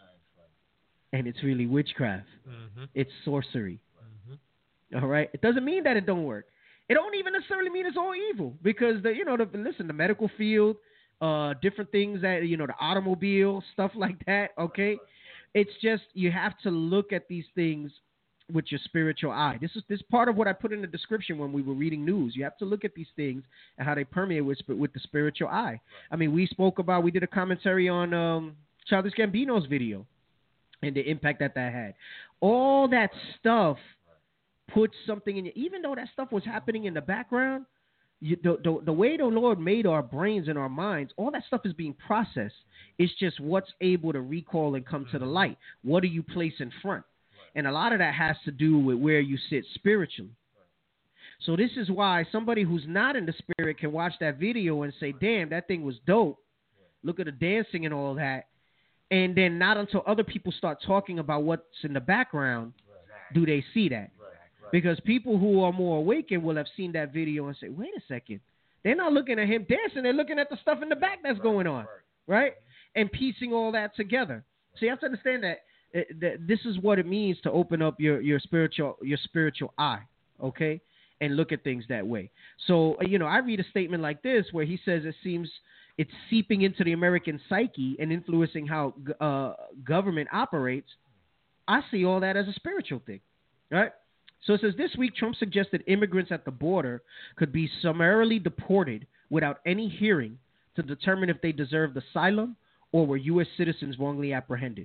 And it's really witchcraft. Mm-hmm. It's sorcery. Mm-hmm. All right? It doesn't mean that it don't work. It don't even necessarily mean it's all evil. Because, the, you know, the, listen, the medical field, uh, different things that, you know, the automobile, stuff like that, okay? It's just you have to look at these things with your spiritual eye. This is this part of what I put in the description when we were reading news. You have to look at these things and how they permeate with, with the spiritual eye. I mean, we spoke about, we did a commentary on um, Childish Gambino's video and the impact that that had. All that stuff puts something in you. Even though that stuff was happening in the background, you, the, the, the way the Lord made our brains and our minds, all that stuff is being processed. It's just what's able to recall and come to the light. What do you place in front? And a lot of that has to do with where you sit spiritually. So this is why somebody who's not in the spirit can watch that video and say, damn, that thing was dope. Look at the dancing and all that. And then not until other people start talking about what's in the background do they see that. Because people who are more awakened will have seen that video and say, wait a second. They're not looking at him dancing. They're looking at the stuff in the back that's going on. Right? And piecing all that together. So you have to understand that that this is what it means to open up your, your spiritual your spiritual eye, okay, and look at things that way. So, you know, I read a statement like this where he says it seems it's seeping into the American psyche and influencing how uh, government operates. I see all that as a spiritual thing, right? So it says this week Trump suggested immigrants at the border could be summarily deported without any hearing to determine if they deserved asylum or were U S citizens wrongly apprehended.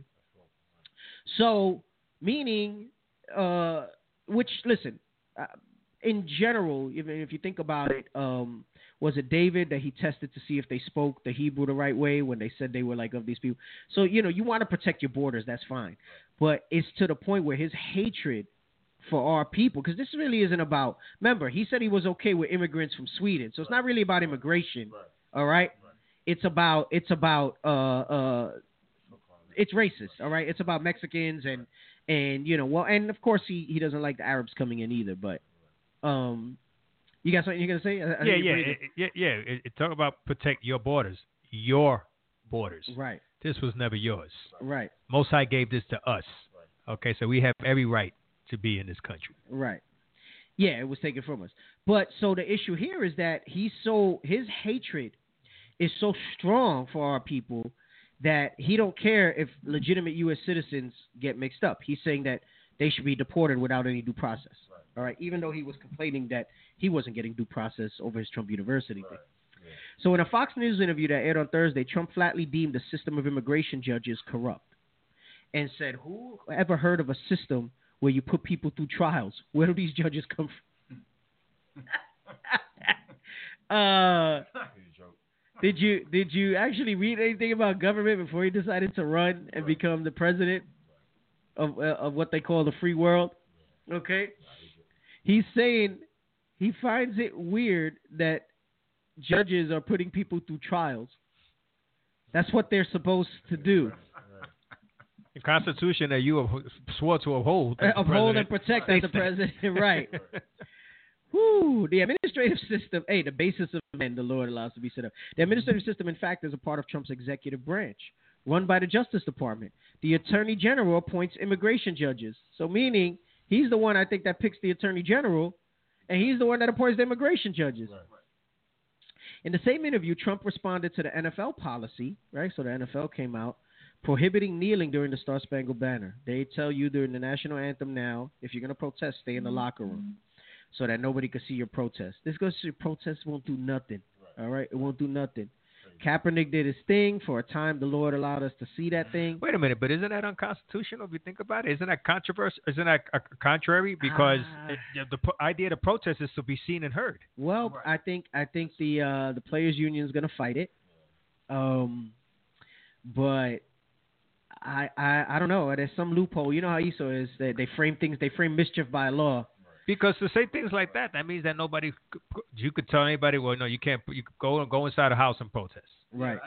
So, meaning, uh, which, listen, uh, in general, even if you think about it, um, was it David that he tested to see if they spoke the Hebrew the right way when they said they were like of these people? So, you know, you want to protect your borders, that's fine. But it's to the point where his hatred for our people, because this really isn't about, remember, he said he was okay with immigrants from Sweden. So it's not really about immigration, all right? It's about, it's about, uh, uh, it's racist, all right? It's about Mexicans and, and you know, well, and of course he, he doesn't like the Arabs coming in either, but um, you got something you're going to say? I, I yeah, yeah, it, yeah, yeah. It, it talk about protect your borders, your borders. Right. This was never yours. Right. Most High gave this to us. Okay, so we have every right to be in this country. Right. Yeah, it was taken from us. But so the issue here is that he's so, his hatred is so strong for our people that he don't care if legitimate U S citizens get mixed up. He's saying that they should be deported without any due process. Right. All right, even though he was complaining that he wasn't getting due process over his Trump University right. thing. Yeah. So in a Fox News interview that aired on Thursday, Trump flatly deemed the system of immigration judges corrupt and said, who ever heard of a system where you put people through trials? Where do these judges come from? uh... Did you did you actually read anything about government before he decided to run and become the president of uh, of what they call the free world? Okay, he's saying he finds it weird that judges are putting people through trials. That's what they're supposed to do. The Constitution that you swore to uphold, uh, uphold and protect as the president, right? Whew, the administrative system, hey, the basis of men the Lord allows to be set up. The administrative system, in fact, is a part of Trump's executive branch, run by the Justice Department. The Attorney General appoints immigration judges. So meaning he's the one, I think, that picks the Attorney General, and he's the one that appoints the immigration judges. Right. In the same interview, Trump responded to the N F L policy, right? So the N F L came out, prohibiting kneeling during the Star Spangled Banner. They tell you during the national anthem now, if you're going to protest, stay in the locker room. So that nobody could see your protest. This goes to protest won't do nothing. Right. All right? It won't do nothing. Right. Kaepernick did his thing. For a time, the Lord allowed us to see that thing. Wait a minute, but isn't that unconstitutional if you think about it? Isn't that controversial? Isn't that uh, contrary? Because uh, it, the, the idea of protest is to be seen and heard. Well, right. I think I think the uh, the players' union is going to fight it. Um, but I, I I don't know. There's some loophole. You know how Esau is. They, they frame things. They frame mischief by law. Because to say things like that, that means that nobody, you could tell anybody, well, no, you can't, you could go go inside a house and protest. Right. Yeah,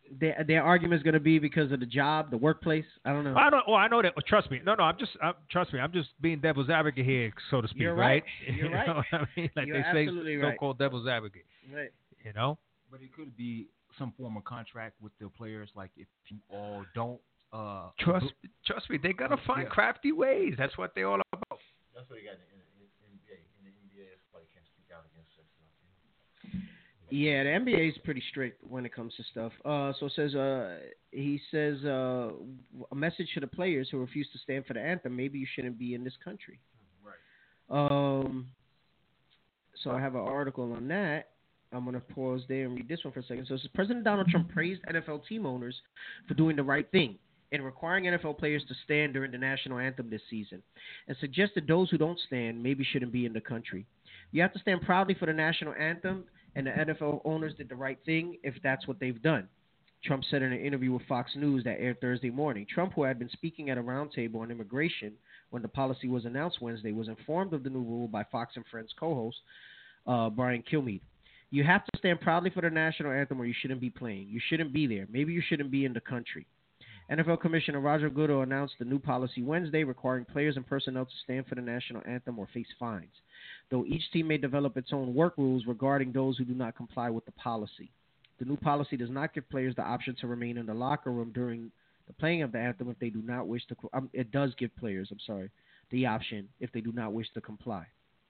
their, their argument is going to be because of the job, the workplace. I don't know. I don't. Oh, I know that. Oh, trust me. No, no. I'm just. I'm, trust me. I'm just being devil's advocate here, so to speak. You're right. right? You're you right. know what I mean? Like You're they say, absolutely right. so-called devil's advocate. Right. You know. But it could be some form of contract with the players, like if you all don't. Uh, Trust. Trust me. They're gonna find yeah. crafty ways. That's what they're all about. That's what you got in the N B A. In the N B A, somebody can't speak out against that stuff. Yeah, the N B A is pretty strict when it comes to stuff. Uh, so it says, uh, he says, uh, a message to the players who refuse to stand for the anthem: maybe you shouldn't be in this country. Right. Um. So I have an article on that. I'm going to pause there and read this one for a second. So it says, President Donald Trump praised N F L team owners for doing the right thing in requiring N F L players to stand during the national anthem this season, and suggested those who don't stand maybe shouldn't be in the country. You have to stand proudly for the national anthem, and the N F L owners did the right thing if that's what they've done. Trump said in an interview with Fox News that aired Thursday morning. Trump, who had been speaking at a roundtable on immigration when the policy was announced Wednesday, was informed of the new rule by Fox and Friends co-host uh, Brian Kilmeade. You have to stand proudly for the national anthem or you shouldn't be playing. You shouldn't be there. Maybe you shouldn't be in the country. N F L Commissioner Roger Goodell announced the new policy Wednesday requiring players and personnel to stand for the national anthem or face fines, though each team may develop its own work rules regarding those who do not comply with the policy. The new policy does not give players the option to remain in the locker room during the playing of the anthem if they do not wish to um, – it does give players, I'm sorry, the option if they do not wish to comply.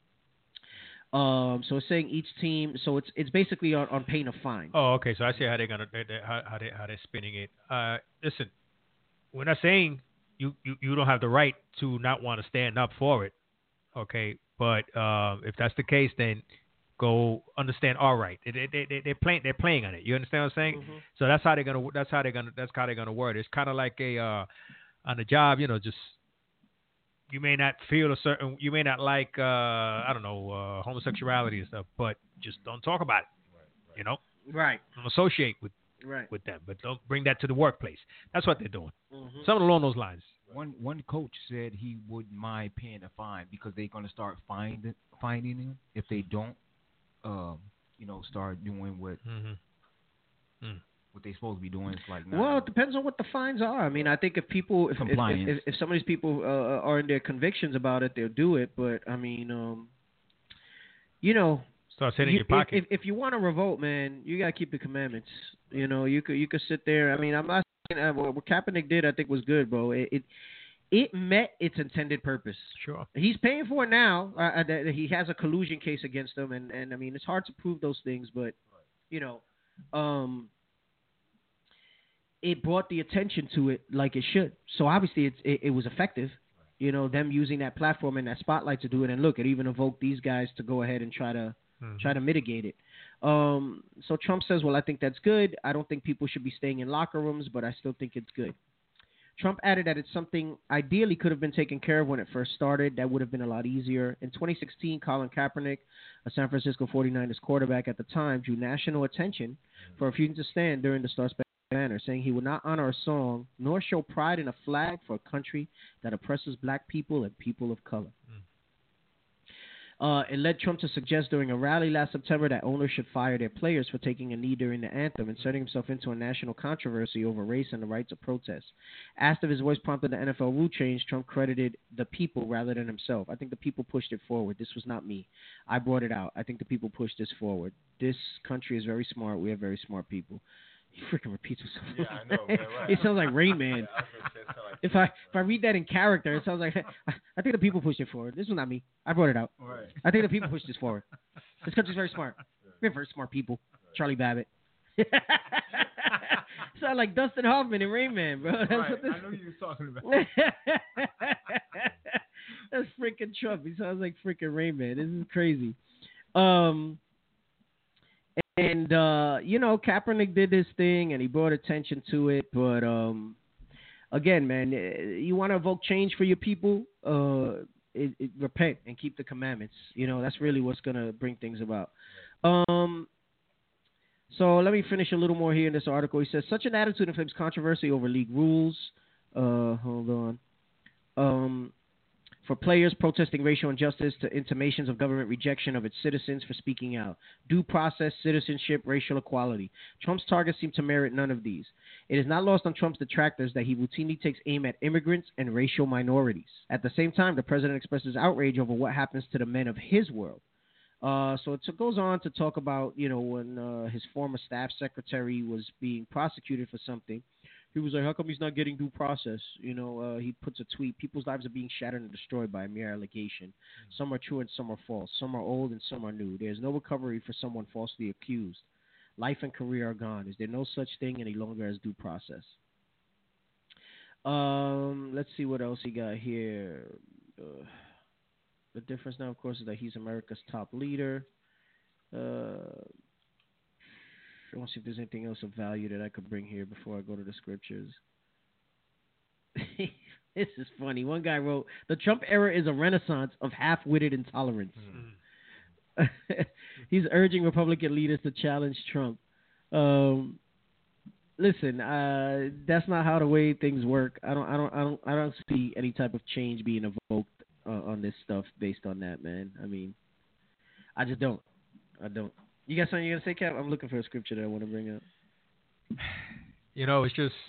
Um, so it's saying each team, so it's it's basically on, on pain of fine. Oh, okay. So I see how they're gonna they, they, how how they how they're spinning it. Uh, listen, we're not saying you, you, you don't have the right to not want to stand up for it, okay? But um, if that's the case, then go understand. All right, they they they they're playing they're playing on it. You understand what I'm saying? Mm-hmm. So that's how they're gonna that's how they're gonna that's how they're gonna word it. It's kind of like a uh, on the job, you know, just. You may not feel a certain, you may not like, uh, I don't know, uh, homosexuality and stuff, but just don't talk about it. Right, right. You know, Right. don't associate with Right. with them, but don't bring that to the workplace. That's what they're doing. Mm-hmm. Something along those lines. One one coach said he wouldn't mind paying a fine because they're going to start finding finding them if they don't, um, you know, start doing what Mm-hmm. Mm. what they're supposed to be doing. It's like nah, Well, it depends on what the fines are. I mean, I think if people, if if, Compliance. if, if some of these people uh, are in their convictions about it, they'll do it. But I mean, um, you know, Start sitting you, in your pocket. if, if if you want to revolt, man, you gotta keep the commandments. You know, you could you could sit there. I mean, I'm not saying uh, what Kaepernick did. I think was good, bro. It it, it met its intended purpose. Sure. He's paying for it now. Uh, that he has a collusion case against him, and, and I mean, it's hard to prove those things, but you know, um. it brought the attention to it like it should. So obviously it's, it, it was effective, you know, them using that platform and that spotlight to do it. And look, it even evoked these guys to go ahead and try to Mm-hmm. try to mitigate it. Um, so Trump says, well, I think that's good. I don't think people should be staying in locker rooms, but I still think it's good. Trump added that it's something ideally could have been taken care of when it first started. That would have been a lot easier. In twenty sixteen, Colin Kaepernick, a San Francisco forty-niners quarterback at the time, drew national attention for refusing to stand during the Star Spangled Banner, saying he would not honor a song nor show pride in a flag for a country that oppresses black people and people of color. Mm. Uh, it led Trump to suggest during a rally last September that owners should fire their players for taking a knee during the anthem, inserting himself into a national controversy over race and the right to protest. Asked if his voice prompted the N F L rule change, Trump credited the people rather than himself. I think the people pushed it forward. This was not me. I brought it out. I think the people pushed this forward. This country is very smart. We have very smart people. He freaking repeats himself. Yeah, I know, man, right. It sounds like Rain Man. Yeah, I was gonna say, it sound like If I if I read that in character, it sounds like I think the people pushed it forward. This was not me. I brought it out. Right. I think the people pushed this forward. This country's very smart. We're very smart people. Charlie Babbitt. Sound like Dustin Hoffman and Rain Man, bro. That's Right. what this... I know you were talking about. That's freaking Trump. He sounds like freaking Rain Man. This is crazy. Um. And, uh, you know, Kaepernick did this thing, and he brought attention to it. But, um, again, man, you want to evoke change for your people, uh, it, it, repent and keep the commandments. You know, that's really what's going to bring things about. Um, so let me finish a little more here in this article. He says, such an attitude inflames controversy over league rules. Uh, hold on. Um, for players protesting racial injustice to intimations of government rejection of its citizens for speaking out. Due process, citizenship, racial equality. Trump's targets seem to merit none of these. It is not lost on Trump's detractors that he routinely takes aim at immigrants and racial minorities. At the same time, the president expresses outrage over what happens to the men of his world. Uh, so it goes on to talk about, you know, when uh, his former staff secretary was being prosecuted for something. He was like, how come he's not getting due process? You know, uh, he puts a tweet. People's lives are being shattered and destroyed by a mere allegation. Mm-hmm. Some are true and some are false. Some are old and some are new. There's no recovery for someone falsely accused. Life and career are gone. Is there no such thing any longer as due process? Um, let's see what else he got here. Uh, the difference now, of course, is that he's America's top leader. Uh, I want to see if there's anything else of value that I could bring here before I go to the scriptures. This is funny. One guy wrote, the Trump era is a renaissance of half-witted intolerance. Mm. He's urging Republican leaders to challenge Trump. Um, listen, uh, that's not how the way things work. I don't, I don't, I don't, I don't see any type of change being evoked uh, on this stuff based on that, man. I mean, I just don't. I don't. You got something you gonna say, Cap? I'm looking for a scripture that I want to bring up. You know, it's just,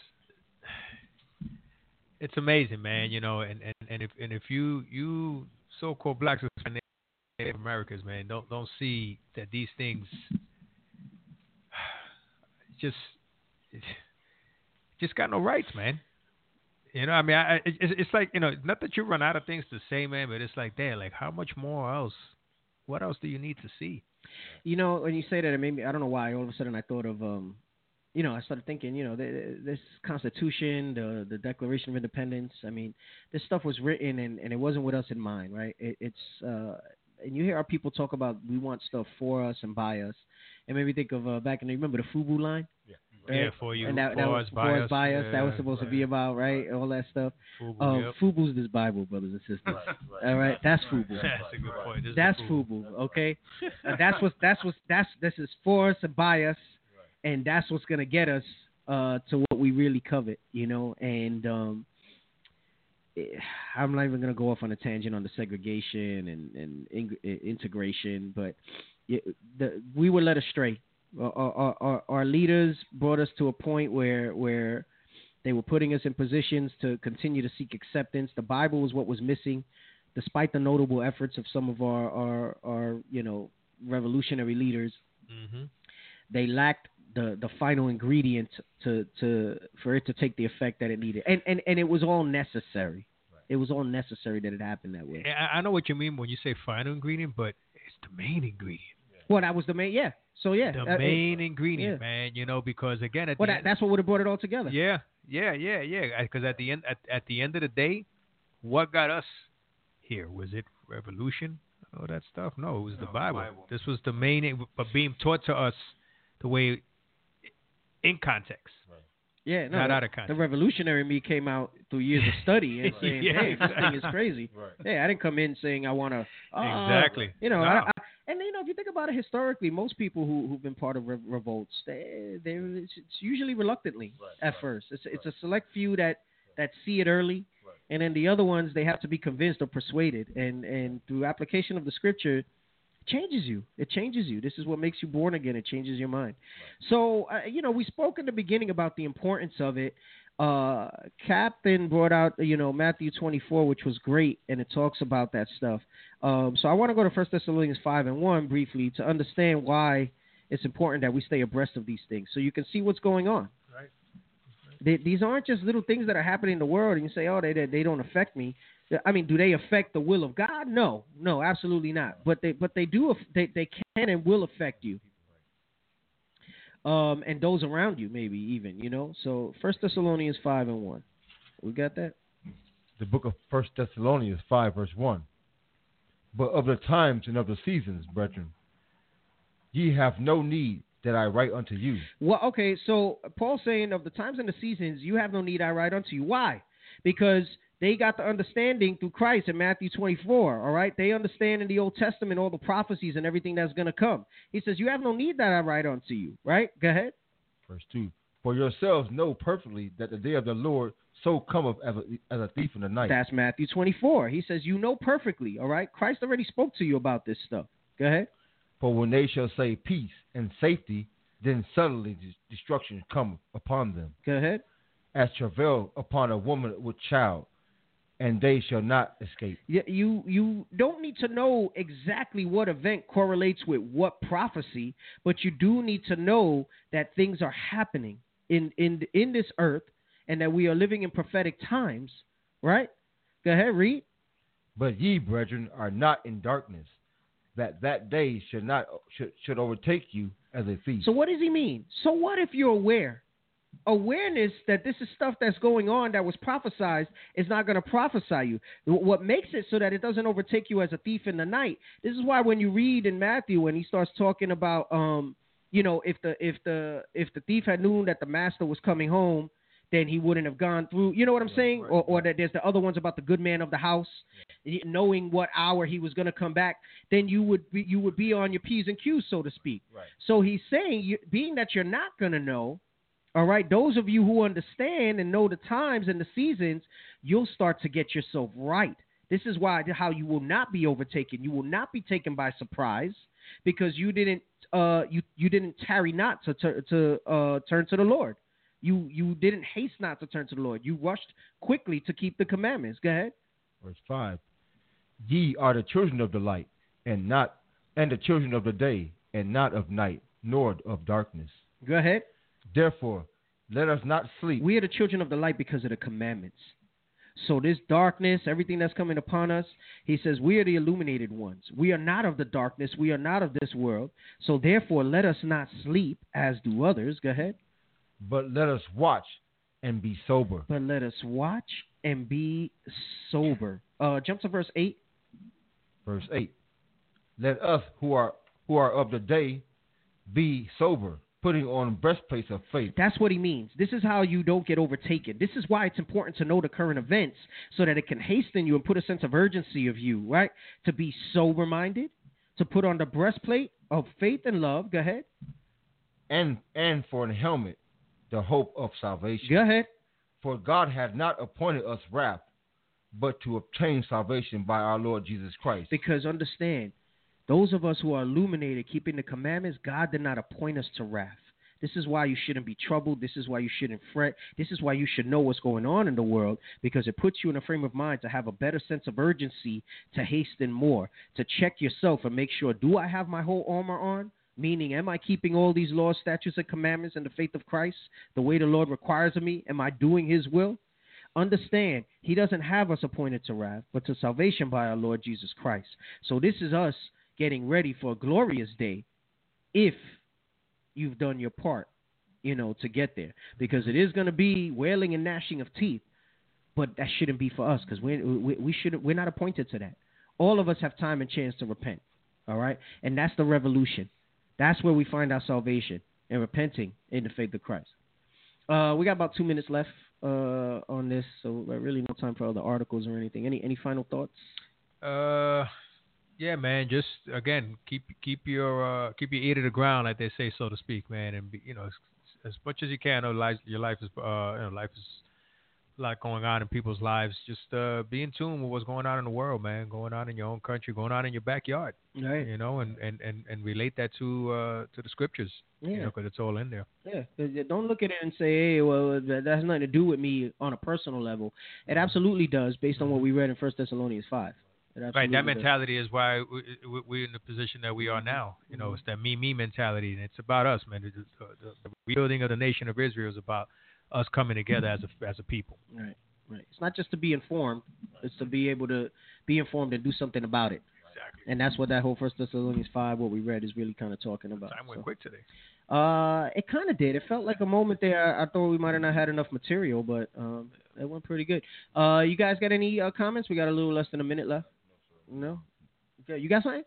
it's amazing, man. You know, and, and, and if and if you you so-called blacks and Native Americans, man, don't don't see that these things just just got no rights, man. You know, I mean, I, it's, it's like, you know, not that you run out of things to say, man, but it's like, damn, like how much more else? What else do you need to see? You know, when you say that, it made me, I don't know why, all of a sudden I thought of, um, you know, I started thinking, you know, this Constitution, the the Declaration of Independence, I mean, this stuff was written and, and it wasn't with us in mind, right? It, it's, uh, and you hear our people talk about we want stuff for us and by us. It made me think of uh, back in, remember the FUBU line? Yeah. Right? Yeah, for you, and that, for that was, us, by for us, us. by us. Yeah, that was supposed right. to be about, right? All that stuff. FUBU, um, yep. FUBU's this Bible, brothers and sisters. Right, right. All right, that's FUBU. That's a good point. This That's FUBU. FUBU, okay? uh, that's what that's what that's this is for us and by us, right. And that's what's gonna get us uh, to what we really covet, you know. And um, I'm not even gonna go off on a tangent on the segregation and and in, integration, but it, the, we were led astray. Our, our, our, our leaders brought us to a point where where they were putting us in positions to continue to seek acceptance. The Bible was what was missing, despite the notable efforts of some of our, our, our you know, revolutionary leaders. Mm-hmm. They lacked the, the final ingredient to, to for it to take the effect that it needed. And and, and it was all necessary. Right. It was all necessary that it happened that way. I, I know what you mean when you say final ingredient, but it's the main ingredient. Well, that was the main, yeah. So, yeah. The uh, main it, ingredient, yeah. man, you know, because, again, at well, the that, end, that's what would have brought it all together. Yeah, yeah, yeah, yeah. Because at the end at, at the end of the day, what got us here? Was it revolution? All that stuff? No, it was no, the Bible. Bible. This was the main, but being taught to us the way, in context. Right. Yeah, no, not the, out of context. The revolutionary me came out through years of study and saying, yeah, hey, exactly. this thing is crazy. Right. Hey, I didn't come in saying I want to. Uh, exactly. You know, no. I, I, and you know, if you think about it historically, most people who who've been part of re- revolts, they they it's usually reluctantly right, at right, first. It's right. it's a select few that, that see it early, right. And then the other ones they have to be convinced or persuaded. And and through application of the scripture, it changes you. It changes you. This is what makes you born again. It changes your mind. Right. So uh, you know, we spoke in the beginning about the importance of it. Uh, Captain brought out, you know, Matthew twenty-four, which was great, and it talks about that stuff. Um, so I want to go to First Thessalonians five and one briefly to understand why it's important that we stay abreast of these things, so you can see what's going on. Right. Right. They, these aren't just little things that are happening in the world, and you say, oh, they they don't affect me. I mean, do they affect the will of God? No, no, absolutely not. But they but they do. They they can and will affect you. Um, and those around you, maybe even, you know. So First Thessalonians five and one, we got that. The book of First Thessalonians five verse one. But of the times and of the seasons, brethren, ye have no need that I write unto you. Well, okay. So Paul's saying of the times and the seasons, you have no need I write unto you. Why? Because they got the understanding through Christ in Matthew twenty-four, all right? They understand in the Old Testament all the prophecies and everything that's going to come. He says, you have no need that I write unto you, right? Go ahead. Verse two, For yourselves know perfectly that the day of the Lord so cometh as a, as a thief in the night. That's Matthew twenty-four. He says, you know perfectly, all right? Christ already spoke to you about this stuff. Go ahead. For when they shall say peace and safety, then suddenly destruction come upon them. Go ahead. As travail upon a woman with child, and they shall not escape. You, you you don't need to know exactly what event correlates with what prophecy, but you do need to know that things are happening in, in, in this earth and that we are living in prophetic times, right? Go ahead, read. But ye, brethren, are not in darkness, that that day should not should, should overtake you as a thief. So what does he mean? So what if you're aware? Awareness that this is stuff that's going on that was prophesied is not going to prophesy you. What makes it so that it doesn't overtake you as a thief in the night? This is why when you read in Matthew when he starts talking about, um, you know, if the if the if the thief had known that the master was coming home, then he wouldn't have gone through. You know what I'm saying? Or, or that there's the other ones about the good man of the house, knowing what hour he was going to come back. Then you would be you would be on your P's and Q's, so to speak. Right. So he's saying, you, being that you're not going to know. All right, those of you who understand and know the times and the seasons, you'll start to get yourself right. This is why how you will not be overtaken. You will not be taken by surprise because you didn't uh, you you didn't tarry not to to, to uh, turn to the Lord. You you didn't haste not to turn to the Lord. You rushed quickly to keep the commandments. Go ahead. Verse five. Ye are the children of the light, and not and the children of the day, and not of night, nor of darkness. Go ahead. Therefore, let us not sleep. We are the children of the light because of the commandments. So this darkness, everything that's coming upon us, he says we are the illuminated ones. We are not of the darkness. We are not of this world. So therefore, let us not sleep as do others. Go ahead. But let us watch and be sober. But let us watch and be sober. Uh, jump to verse eight. Verse eight. Let us who are who are of the day be sober, putting on breastplates of faith. That's what he means. This is how you don't get overtaken. This is why it's important to know the current events so that it can hasten you and put a sense of urgency of you, right? To be sober-minded, to put on the breastplate of faith and love. Go ahead. And and for an helmet, the hope of salvation. Go ahead. For God hath not appointed us wrath, but to obtain salvation by our Lord Jesus Christ. Because understand, those of us who are illuminated, keeping the commandments, God did not appoint us to wrath. This is why you shouldn't be troubled. This is why you shouldn't fret. This is why you should know what's going on in the world, because it puts you in a frame of mind to have a better sense of urgency, to hasten more, to check yourself and make sure, do I have my whole armor on? Meaning, am I keeping all these laws, statutes, and commandments in the faith of Christ the way the Lord requires of me? Am I doing his will? Understand, he doesn't have us appointed to wrath, but to salvation by our Lord Jesus Christ. So this is us getting ready for a glorious day if you've done your part, you know, to get there. Because it is going to be wailing and gnashing of teeth, but that shouldn't be for us because we, we, we shouldn't, we're not appointed to that. All of us have time and chance to repent, all right? And that's the revolution. That's where we find our salvation and repenting in the faith of Christ. Uh, we got about two minutes left uh, on this, so really no time for other articles or anything. Any any final thoughts? Uh, yeah, man. Just again, keep keep your uh, keep your ear to the ground, like they say, so to speak, man. And be, you know, as, as much as you can. Know, life, your life is uh, you know, life is a lot going on in people's lives. Just uh, be in tune with what's going on in the world, man. Going on in your own country, going on in your backyard. Right. You know, and, and, and, and relate that to uh, to the scriptures. Yeah. You know, because it's all in there. Yeah. Don't look at it and say, hey, well, that has nothing to do with me on a personal level. It absolutely does, based on what we read in First Thessalonians five. Right. That mentality does. is why we, we, we're in the position that we are now. You know, Mm-hmm. it's that me, me mentality, and it's about us, man. The, the, the rebuilding of the nation of Israel is about us coming together as a as a people. Right. Right. It's not just to be informed; it's to be able to be informed and do something about it. Exactly. And that's what that whole First Thessalonians five, what we read, is really kind of talking about. Time went so. quick today. Uh, it kind of did. It felt like a moment there. I, I thought we might have not had enough material, but um, it went pretty good. Uh, you guys got any uh, comments? We got a little less than a minute left. No. Okay. You got something?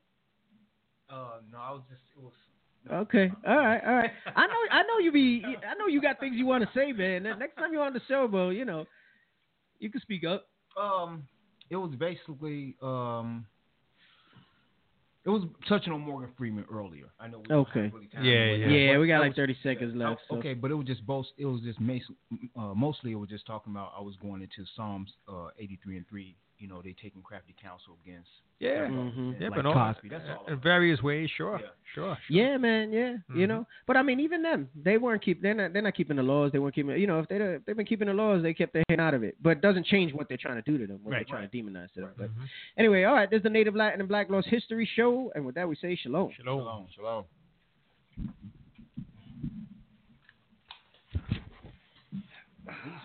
Uh, no, I was just. It was. Okay. All right. All right. I know. I know you be. I know you got things you want to say, man. Next time you're on the show, bro, you know, you can speak up. Um, it was basically um. It was touching on Morgan Freeman earlier. I know. We Okay. don't have really time, Yeah, but- yeah. Yeah, we got that like was- thirty seconds yeah, left. So. Okay, but it was just both. It was just mas- uh, mostly it was just talking about. I was going into Psalms uh, eighty-three and three. You know, they taking crafty counsel against. Yeah. Mhm. Yeah, like but no, Cosby. That's all. in various ways, sure, Yeah. sure, sure. Yeah, man. Yeah, you Mhm. know. But I mean, even them, they weren't keep. They're not. They're not keeping the laws. They weren't keeping. You know, if they if they've been keeping the laws, they kept their hand out of it. But it doesn't change what they're trying to do to them. What Right, they're trying to demonize to them. But Mhm. anyway, all right. There's the Native Latin and Black Laws History Show, and with that we say shalom. Shalom. Shalom. Shalom.